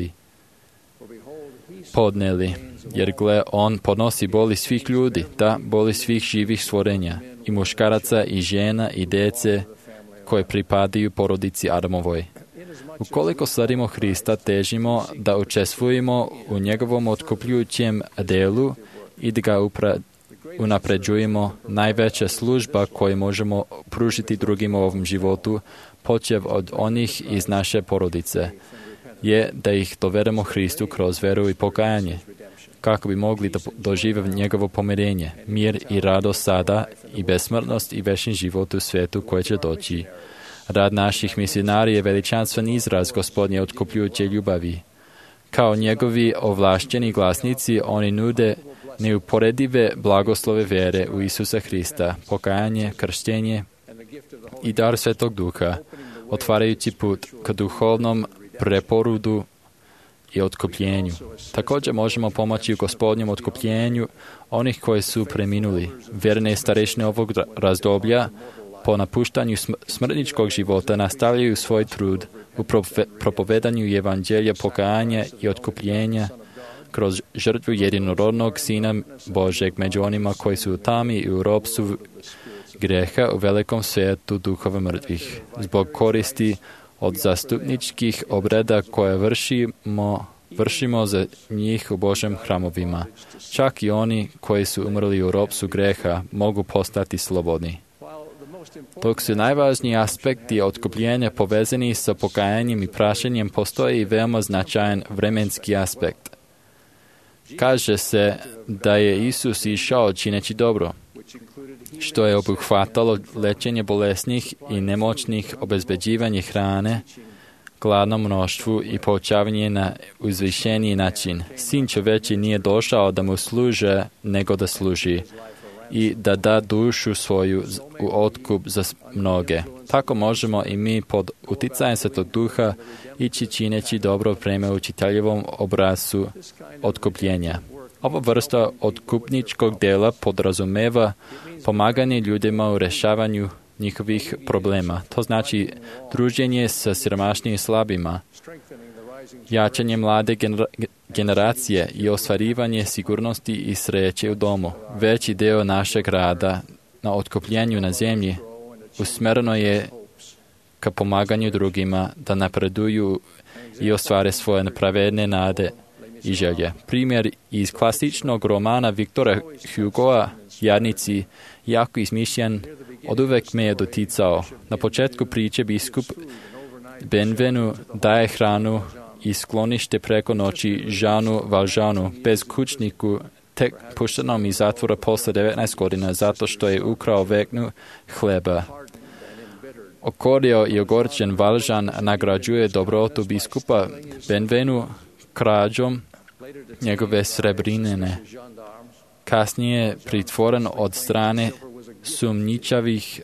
podneli. Jer gle, on podnosi boli svih ljudi, da, boli svih živih stvorenja, i muškaraca, i žena, i djece, koje pripadaju porodici Adamovoj. Ukoliko sledimo Hrista, težimo da učestvujemo u njegovom otkupljujućem delu i da ga unapređujemo. Najveća služba koju možemo pružiti drugim u ovom životu, počev od onih iz naše porodice, je da ih dovedemo Hristu kroz veru i pokajanje, kako bi mogli doživjeti njegovo pomirenje, mir i radost sada i besmrtnost i vječni život u svijetu koji će doći. Rad naših misionari je veličanstven izraz Gospodnje otkupljujuće ljubavi. Kao njegovi ovlašteni glasnici, oni nude neuporedive blagoslove vjere u Isusa Hrista, pokajanje, krštenje i dar Svetog Duha, otvarajući put k duhovnom preporodu i otkupljenju. Također možemo pomoći u Gospodnjem otkupljenju onih koji su preminuli. Vjerne starešine ovog razdoblja po napuštanju smrtničkog života nastavljaju svoj trud u propovedanju evanđelja pokajanja i otkupljenja kroz žrtvu jedinorodnog Sina Božeg među onima koji su u tami i u ropstvu greha u velikom svijetu duhova mrtvih. Zbog koristi od zastupničkih obreda koje vršimo za njih u Božjem hramovima. Čak i oni koji su umrli u ropstvu greha mogu postati slobodni. Dok su najvažniji aspekti otkupljenja povezani sa pokajanjem i prašenjem, postoji i veoma značajan vremenski aspekt. Kaže se da je Isus išao čineći dobro, što je obuhvatalo lečenje bolesnih i nemoćnih, obezbeđivanje hrane, gladnom mnoštvu i poučavanje na uzvišeniji način. Sin čovječi nije došao da mu služe, nego da služi i da da dušu svoju u otkup za mnoge. Tako možemo i mi pod uticajem Svetog Duha ići čineći dobro prema učiteljevom obrascu otkupljenja. Ova vrsta otkupničkog dela podrazumeva pomaganje ljudima u rješavanju njihovih problema. To znači druženje sa siromašnim i slabima, jačanje mlade generacije i ostvarivanje sigurnosti i sreće u domu. Veći dio našeg rada na otkupljenju na zemlji usmjereno je ka pomaganju drugima da napreduju i ostvare svoje pravedne nade i želje. Primjer iz klasičnog romana Viktora Hugoa jadnici, jako izmišljen, oduvek me je doticao. Na početku priče biskup Benvenu daje hranu i sklonište preko noći Jeanu Valjeanu, bezkućniku, tek puštenom iz zatvora posle 19 godina, zato što je ukrao veknu hleba. Okorio i ogorčen Valjean nagrađuje dobrotu biskupa Benvenu krađom njegove srebrnine. Kasnije pritvoren od strane sumnjičavih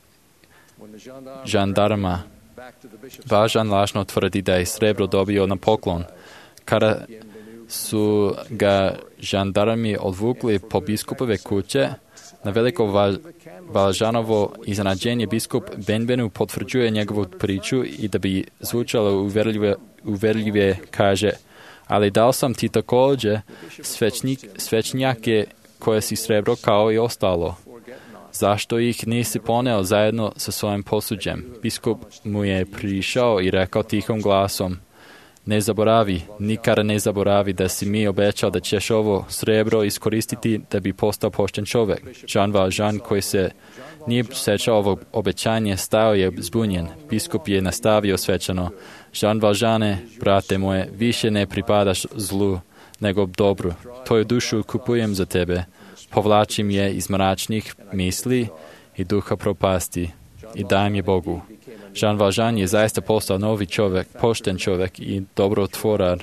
žandarma. Valjean lažno tvrdi da je srebro dobio na poklon. Kada su ga žandarmi odvukli po biskupove kuće, na veliko Valjeanovo iznenađenje biskup Benvenu potvrđuje njegovu priču i da bi zvučalo uverljivije kaže: ali dao sam ti također svećnjake koje si srebro kao i ostalo. Zašto ih nisi poneo zajedno sa svojim posuđem? Biskup mu je prišao i rekao tihom glasom: ne zaboravi, nikada ne zaboravi da si mi obećao da ćeš ovo srebro iskoristiti da bi postao pošten čovjek. Jean Valjean, koji se nije sjećao ovog obećanja, stao je zbunjen. Biskup je nastavio svečano: Jean Valjeane, brate moje, više ne pripadaš zlu, nego dobru. Tvoju dušu kupujem za tebe. Povlačim je iz mračnih misli i duha propasti i dajem je Bogu. Jean Valjean je zaista postao novi čovjek, pošten čovjek i dobrotvorar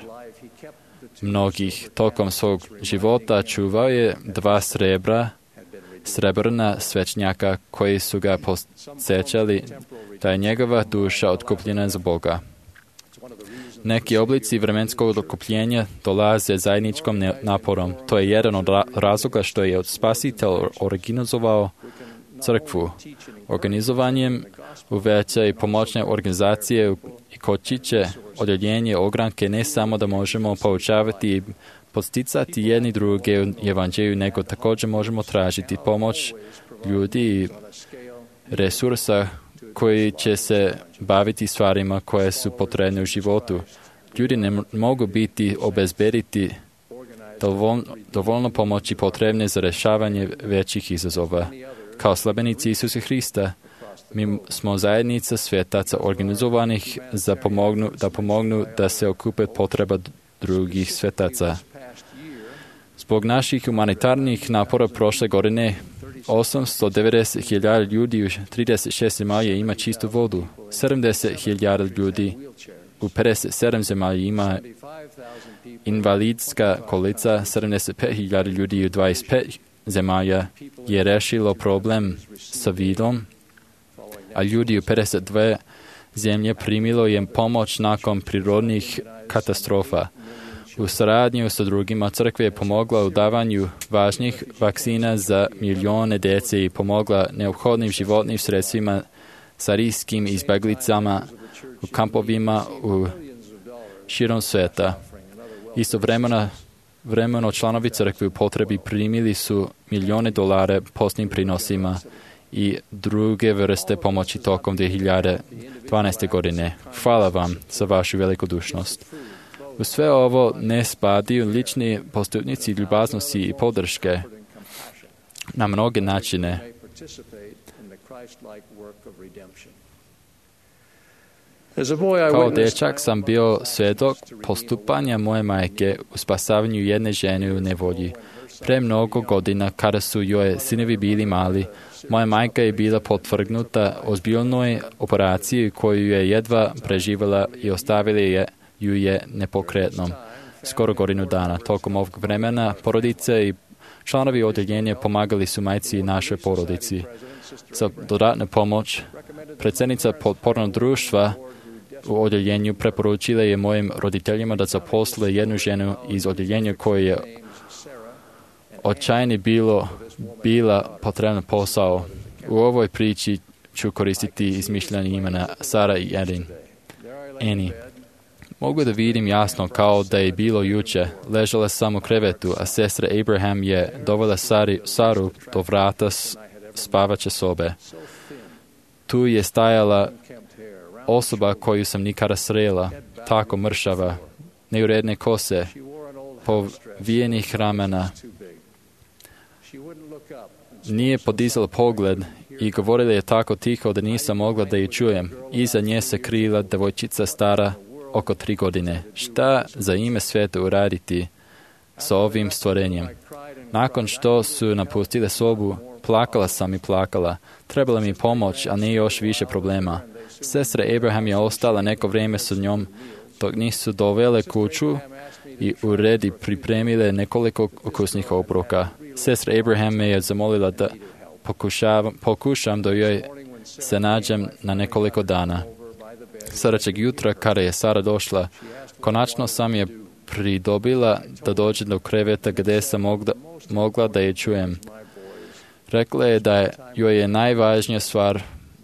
mnogih. Tokom svog života čuvao je 2 srebrna svećnjaka koji su ga podsjećali da je njegova duša otkupljena za Boga. Neki oblici vremenskog otkupljenja dolaze zajedničkom naporom. To je jedan od razloga što je Spasitelj organizovao crkvu. Organizovanjem uveća i pomoćne organizacije i kočiće odjeljenje ogranke ne samo da možemo poučavati i podsticati jedni druge u evanđelju, nego također možemo tražiti pomoć ljudi i resursa koji će se baviti stvarima koje su potrebne u životu. Ljudi ne mogu biti obezbediti dovoljno pomoći potrebne za rješavanje većih izazova. Kao sljedbenici Isusa Hrista, mi smo zajednica svetaca organizovanih da pomognu da se okupe potreba drugih svetaca. Zbog naših humanitarnih napora prošle godine 890.000 ljudi u 36 zemalja ima čistu vodu. 70.000 ljudi u 57 zemalja ima invalidska kolica. 75.000 ljudi u 25 zemalja je rešilo problem sa vidom, a ljudi u 52 zemlje primilo je pomoć nakon prirodnih katastrofa. U saradnju sa drugima crkva je pomogla u davanju važnih vakcina za milijone djece i pomogla neophodnim životnim sredstvima sirijskim izbjeglicama u kampovima u širom sveta. Istovremeno članovi crkve u potrebi primili su milijone dolara postnim prinosima i druge vrste pomoći tokom 2012. godine. Hvala vam za vašu velikodušnost. U sve ovo ne spadaju lični postupnici ljubaznosti i podrške na mnoge načine. Kao dječak sam bio svjedok postupanja moje majke u spasavanju jedne žene u nevolji. Pre mnogo godina, kada su joj sinovi bili mali, moja majka je bila podvrgnuta ozbiljnoj operaciji koju je jedva preživjela i ostavili ju je nepokretnom. Skoro godinu dana. Tokom ovog vremena porodice i članovi odjeljenja pomagali su majci i našoj porodici. Za dodatnu pomoć predsjednica podpornog društva u odjeljenju preporučila je mojim roditeljima da zaposle jednu ženu iz odjeljenja koja je očajni bila potrebna posao. U ovoj priči ću koristiti izmišljanje imena Sara i Eni. Mogu da vidim jasno kao da je bilo juče. Ležala sam u krevetu, a sestra Abraham je dovela Saru do vrata spavaće sobe. Tu je stajala osoba koju sam nikada srela, tako mršava, neuredne kose, povijenih ramena. nije podizala pogled i govorila je tako tiho da nisam mogla da je čujem. Iza nje se krila devojčica stara oko 3 godine. Šta za ime sveta uraditi sa ovim stvorenjem? Nakon što su napustile sobu, plakala sam i plakala. Trebala mi pomoć, a ne još više problema. Sestra Abraham je ostala neko vrijeme sa njom, dok nisu dovele kuću i u redi pripremile nekoliko ukusnih obroka. Sestra Abraham me je zamolila da pokušam da joj se nađem na nekoliko dana. Sljedećeg jutra, kada je Sara došla, konačno sam je pridobila da dođe do kreveta gdje sam mogla da je čujem. Rekla je da joj je najvažnija stvar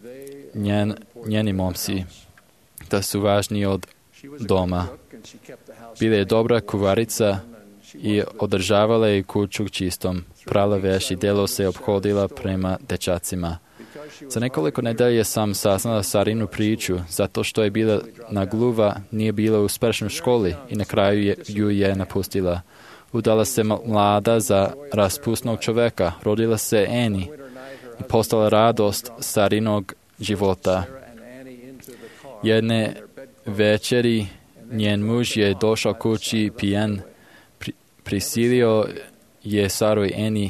njeni momci, da su važniji od doma. Bila je dobra kuvarica i održavala je kuću čistom. Prala veš i delo se ophodila prema dečacima. Za nekoliko nedelje sam saznala Sarinu priču, zato što je bila nagluva, nije bila u uspešnom školi i na kraju ju je napustila. Udala se mlada za raspusnog čoveka, rodila se Eni i postala radost Sarinog života. Jedne večeri njen muž je došao kući pijan, prisilio je Saru i Eni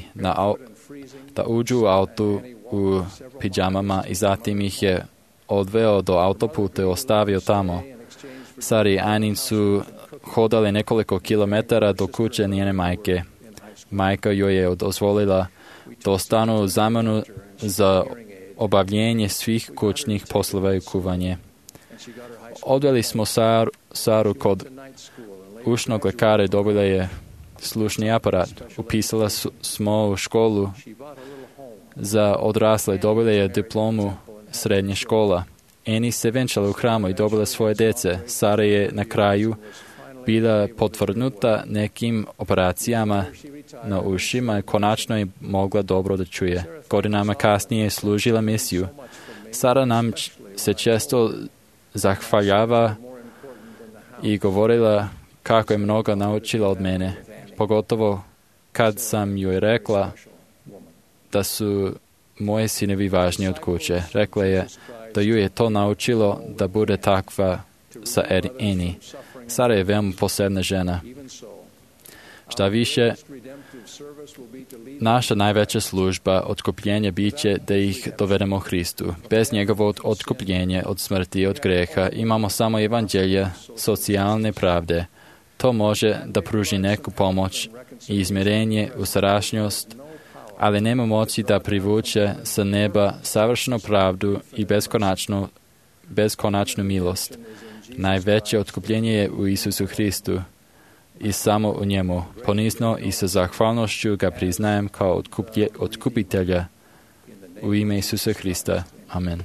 da uđu u auto u pidžamama i zatim ih je odveo do autoputa i ostavio tamo. Sari i Eni su hodali nekoliko kilometara do kuće njene majke. Majka joj je dozvolila da ostanu u zamenu za obavljenje svih kućnih poslova i kuvanje. Odveli smo Saru kod ušnog lekara i dobila je slušni aparat. Upisala smo u školu za odrasle i dobila je diplomu srednje škola. Eni se venčala u hramu i dobila svoje dece. Sara je na kraju bila potvrdnuta nekim operacijama na ušima i konačno je mogla dobro da čuje. Godinama kasnije je služila misiju. Sara nam se često zahvaljava i govorila kako je mnogo naučila od mene, pogotovo kad sam joj rekla da su moje sinovi važniji od kuće. Rekla je da ju je to naučilo da bude takva sa Eni. Sara je veoma posebna žena. Šta više, naša najveća služba otkupljenja biće da ih dovedemo Hristu. Bez njegovog otkupljenja od smrti i od greha imamo samo evanđelje socijalne pravde. To može da pruži neku pomoć i izmirenje u sadašnjost, ali nema moći da privuče sa neba savršenu pravdu i beskonačnu milost. Najveće otkupljenje je u Isusu Hristu i samo u njemu. Ponizno i sa zahvalnošću ga priznajem kao otkupitelja u ime Isusa Hrista. Amen.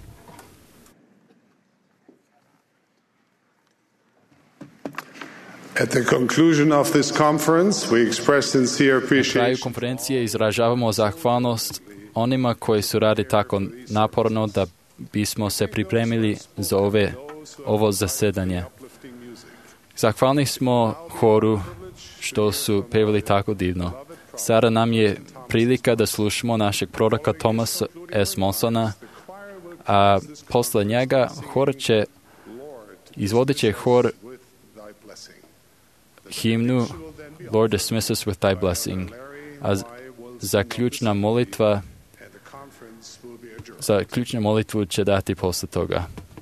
At the conclusion of this conference, we express sincere Na kraju appreciation konferencije izražavamo zahvalnost onima koji su radi tako naporno da bismo se pripremili za ovo zasedanje. Zahvalni smo horu što su pevali tako divno. Sada nam je prilika da slušamo našeg proroka Thomasa S. Monsona, a posle njega izvodit će hor himnu Lord dismiss us with thy blessing, a zaključna molitvu će dati posle toga.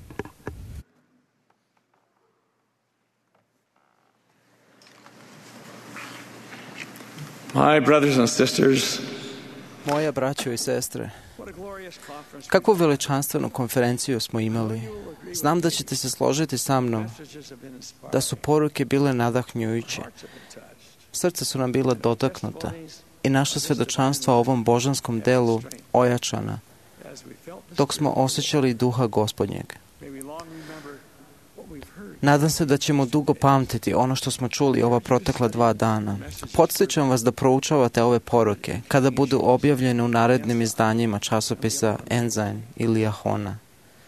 My brothers and sisters, Moja braćo i sestre, kakvu veličanstvenu konferenciju smo imali. Znam da ćete se složiti sa mnom da su poruke bile nadahnjujuće. Srca su nam bila dotaknuta i naša svedočanstva o ovom božanskom delu ojačana dok smo osjećali duha Gospodnjeg. Nadam se da ćemo dugo pamtiti ono što smo čuli ova protekla 2 dana. Podsjećam vas da proučavate ove poruke kada budu objavljene u narednim izdanjima časopisa Ensign ili Ahona.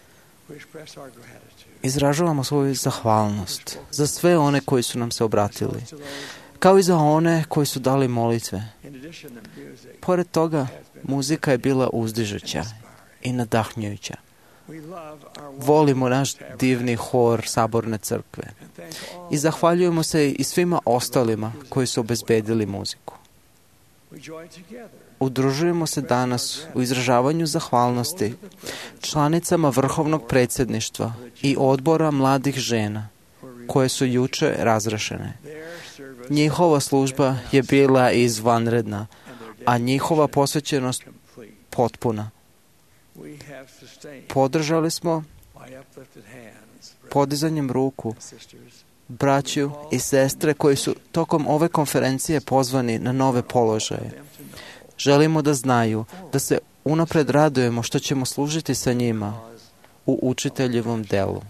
Izražavamo svoju zahvalnost za sve one koji su nam se obratili, kao i za one koji su dali molitve. Pored toga, muzika je bila uzdižuća i nadahnjujuća. Volimo naš divni hor Saborne crkve i zahvaljujemo se i svima ostalima koji su obezbedili muziku. Udružujemo se danas u izražavanju zahvalnosti članicama Vrhovnog predsjedništva i odbora mladih žena koje su juče razrešene. Njihova služba je bila izvanredna, a njihova posvećenost potpuna. Podržali smo podizanjem ruku braću i sestre koji su tokom ove konferencije pozvani na nove položaje. Želimo da znaju da se unapred radujemo što ćemo služiti sa njima u učiteljevom delu.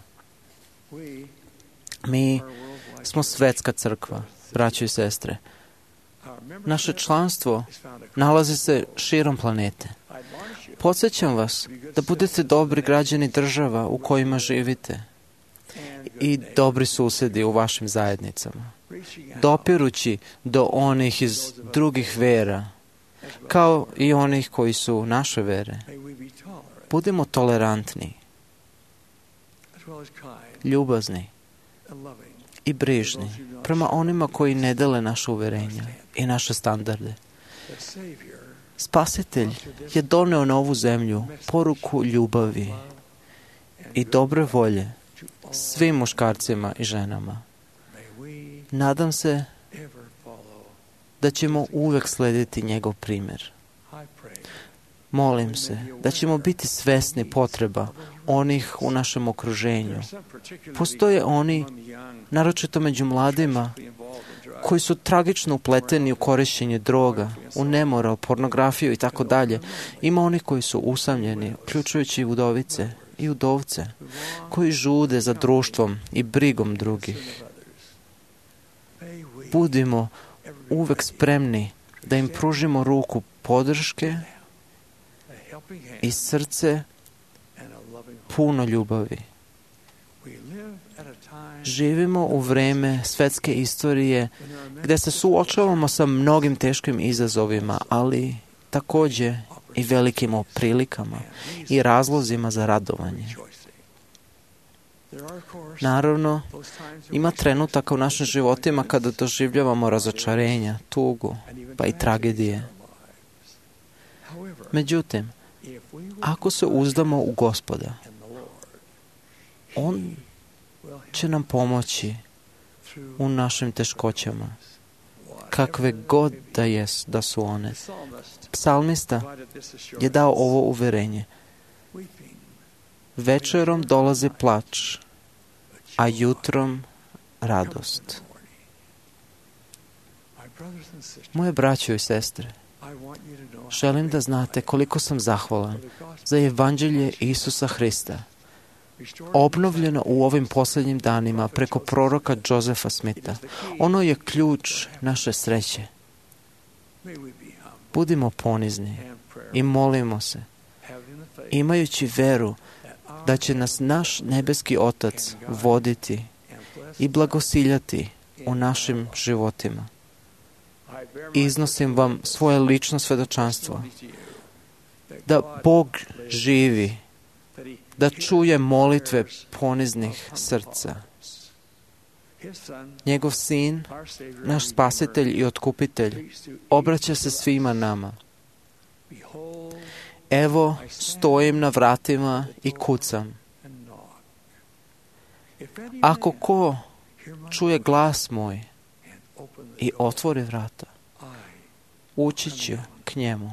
Mi smo svetska crkva, braćo i sestre. Naše članstvo nalazi se širom planete. Podsjećam vas da budete dobri građani država u kojima živite i dobri susedi u vašim zajednicama, dopirući do onih iz drugih vera, kao i onih koji su naše vere. Budimo tolerantni, ljubazni i brižni prema onima koji ne dele naše uverenja i naše standarde. Spasitelj je doneo na ovu zemlju poruku ljubavi i dobre volje svim muškarcima i ženama. Nadam se da ćemo uvek slediti njegov primjer. Molim se da ćemo biti svesni potreba onih u našem okruženju. Postoje oni, naročito među mladima, koji su tragično upleteni u korišćenje droga, u nemoral, pornografiju i tako dalje. Ima onih koji su usamljeni, uključujući i udovice i udovce, koji žude za društvom i brigom drugih. Budimo uvek spremni da im pružimo ruku podrške i srce puno ljubavi. Živimo u vreme svetske istorije gdje se suočavamo sa mnogim teškim izazovima, ali također i velikim prilikama i razlozima za radovanje. Naravno, ima trenutaka u našim životima kada doživljavamo razočarenja, tugu, pa i tragedije. Međutim, ako se uzdamo u Gospoda, On će nam pomoći u našim teškoćama, kakve god da su one. Psalmista je dao ovo uverenje. Večerom dolazi plač, a jutrom radost. Moje braćo i sestre, želim da znate koliko sam zahvalan za evanđelje Isusa Hrista, obnovljeno u ovim posljednjim danima preko proroka Josefa Smitha. Ono je ključ naše sreće. Budimo ponizni i molimo se, imajući veru da će nas naš nebeski Otac voditi i blagosiljati u našim životima. Iznosim vam svoje lično svedočanstvo da Bog živi, da čuje molitve poniznih srca. Njegov sin, naš spasitelj i otkupitelj, obraća se svima nama. Evo, stojim na vratima i kucam. Ako ko čuje glas moj i otvori vrata, ući ću k njemu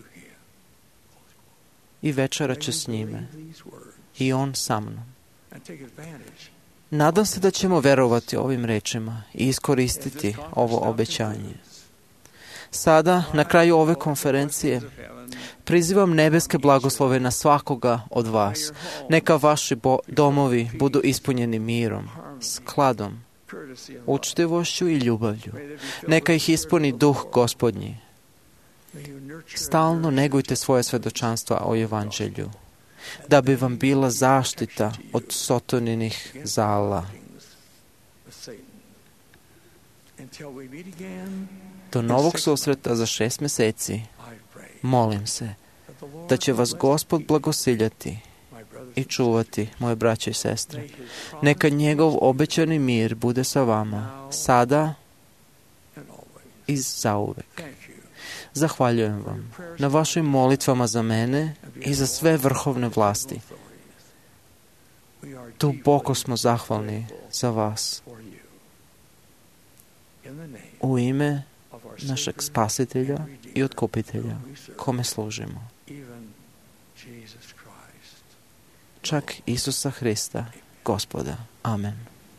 i večerat ću s njime i on sa mnom. Nadam se da ćemo verovati ovim rečima i iskoristiti ovo obećanje. Sada, na kraju ove konferencije, prizivam nebeske blagoslove na svakoga od vas. Neka vaši domovi budu ispunjeni mirom, skladom, učtivošću i ljubavlju. Neka ih ispuni duh Gospodnji. Stalno negujte svoje svedočanstva o evanđelju, da bi vam bila zaštita od sotoninih zala. Do novog susreta za 6 meseci. Molim se da će vas Gospod blagosiljati i čuvati, moje braće i sestre. Neka njegov obećani mir bude sa vama, sada i zauvek. Zahvaljujem vam na vašim molitvama za mene i za sve vrhovne vlasti. Duboko smo zahvalni za vas. U ime našeg Spasitelja i Otkupitelja, kome služimo. Čak Isusa Hrista, Gospoda. Amen.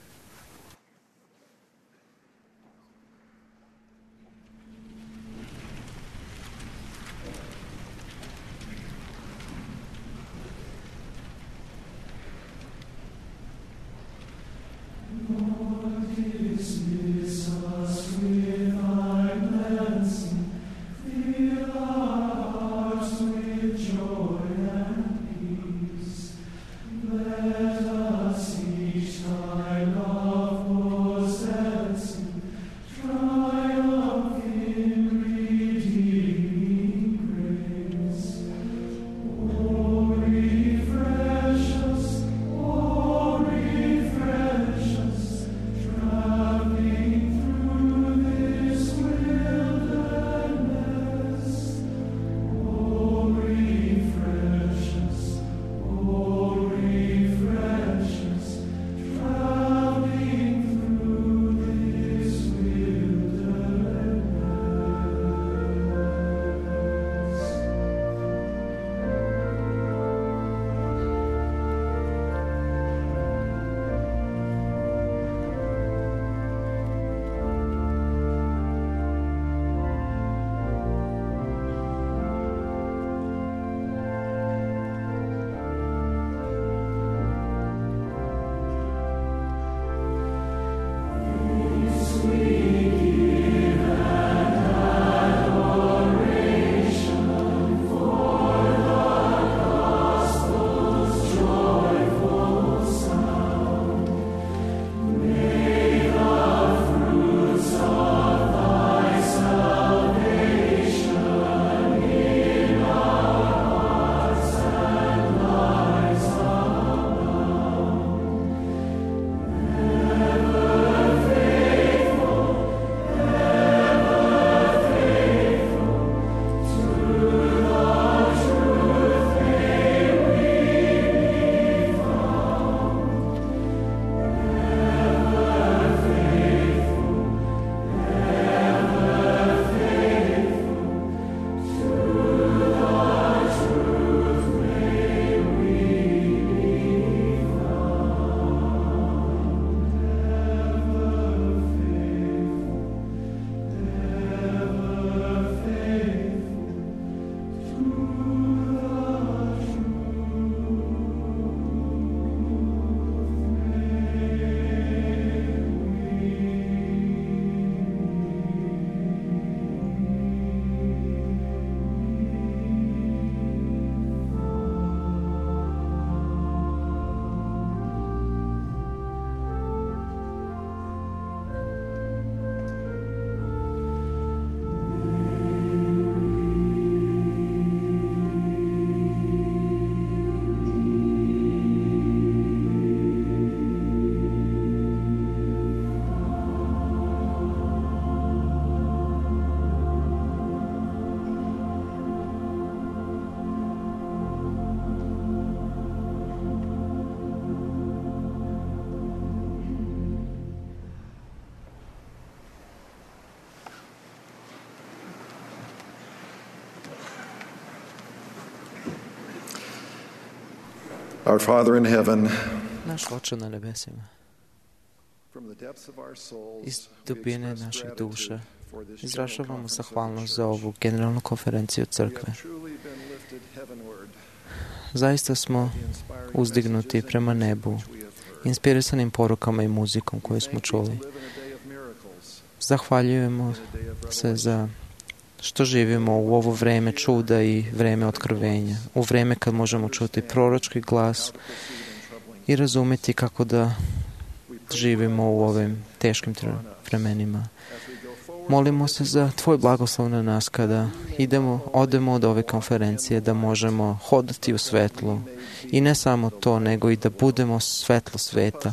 Our Father in heaven, naš Oče na nebesima, iz dubine naših duša izražavamo zahvalnost za ovu generalnu konferenciju crkve. Zaista smo uzdignuti prema nebu, inspirisanim porukama i muzikom koju smo čuli. Zahvaljujemo se za što živimo u ovo vreme čuda i vreme otkrivenja, u vreme kad možemo čuti proročki glas i razumjeti kako da živimo u ovim teškim vremenima. Molimo se za Tvoj blagoslov na nas kada odemo od ove konferencije, da možemo hodati u svetlu. I ne samo to, nego i da budemo svetlo sveta.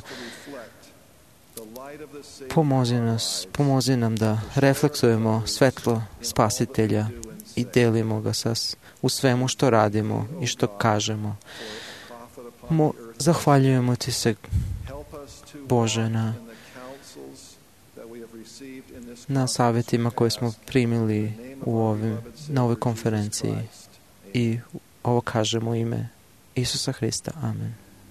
Pomozi nam da refleksujemo svetlo Spasitelja i delimo ga u svemu što radimo i što kažemo. Zahvaljujemo Ti se, Bože, na savjetima koje smo primili na ovoj konferenciji. I ovo kažemo u ime Isusa Hrista. Amen.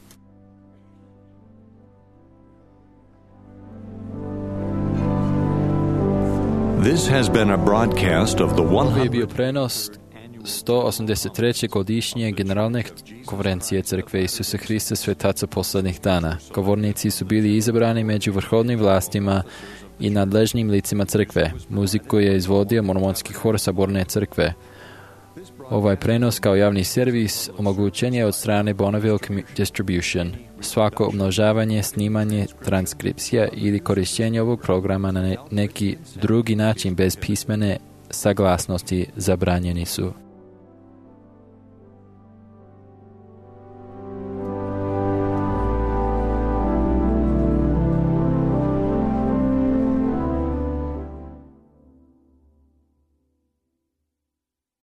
This has been a broadcast of the Ovo je bio prenos 183. godišnje generalne konferencije Crkve Isusa Hrista Svetaca poslednjih dana. Govornici su bili izabrani među vrhovnim vlastima i nadležnim licima crkve. Muziku je izvodio mormonski hor Saborne crkve. Ovaj prenos kao javni servis omogućen je od strane Bonneville Distribution. Svako umnožavanje, snimanje, transkripcija ili korištenje ovog programa na neki drugi način bez pismene saglasnosti zabranjeni su.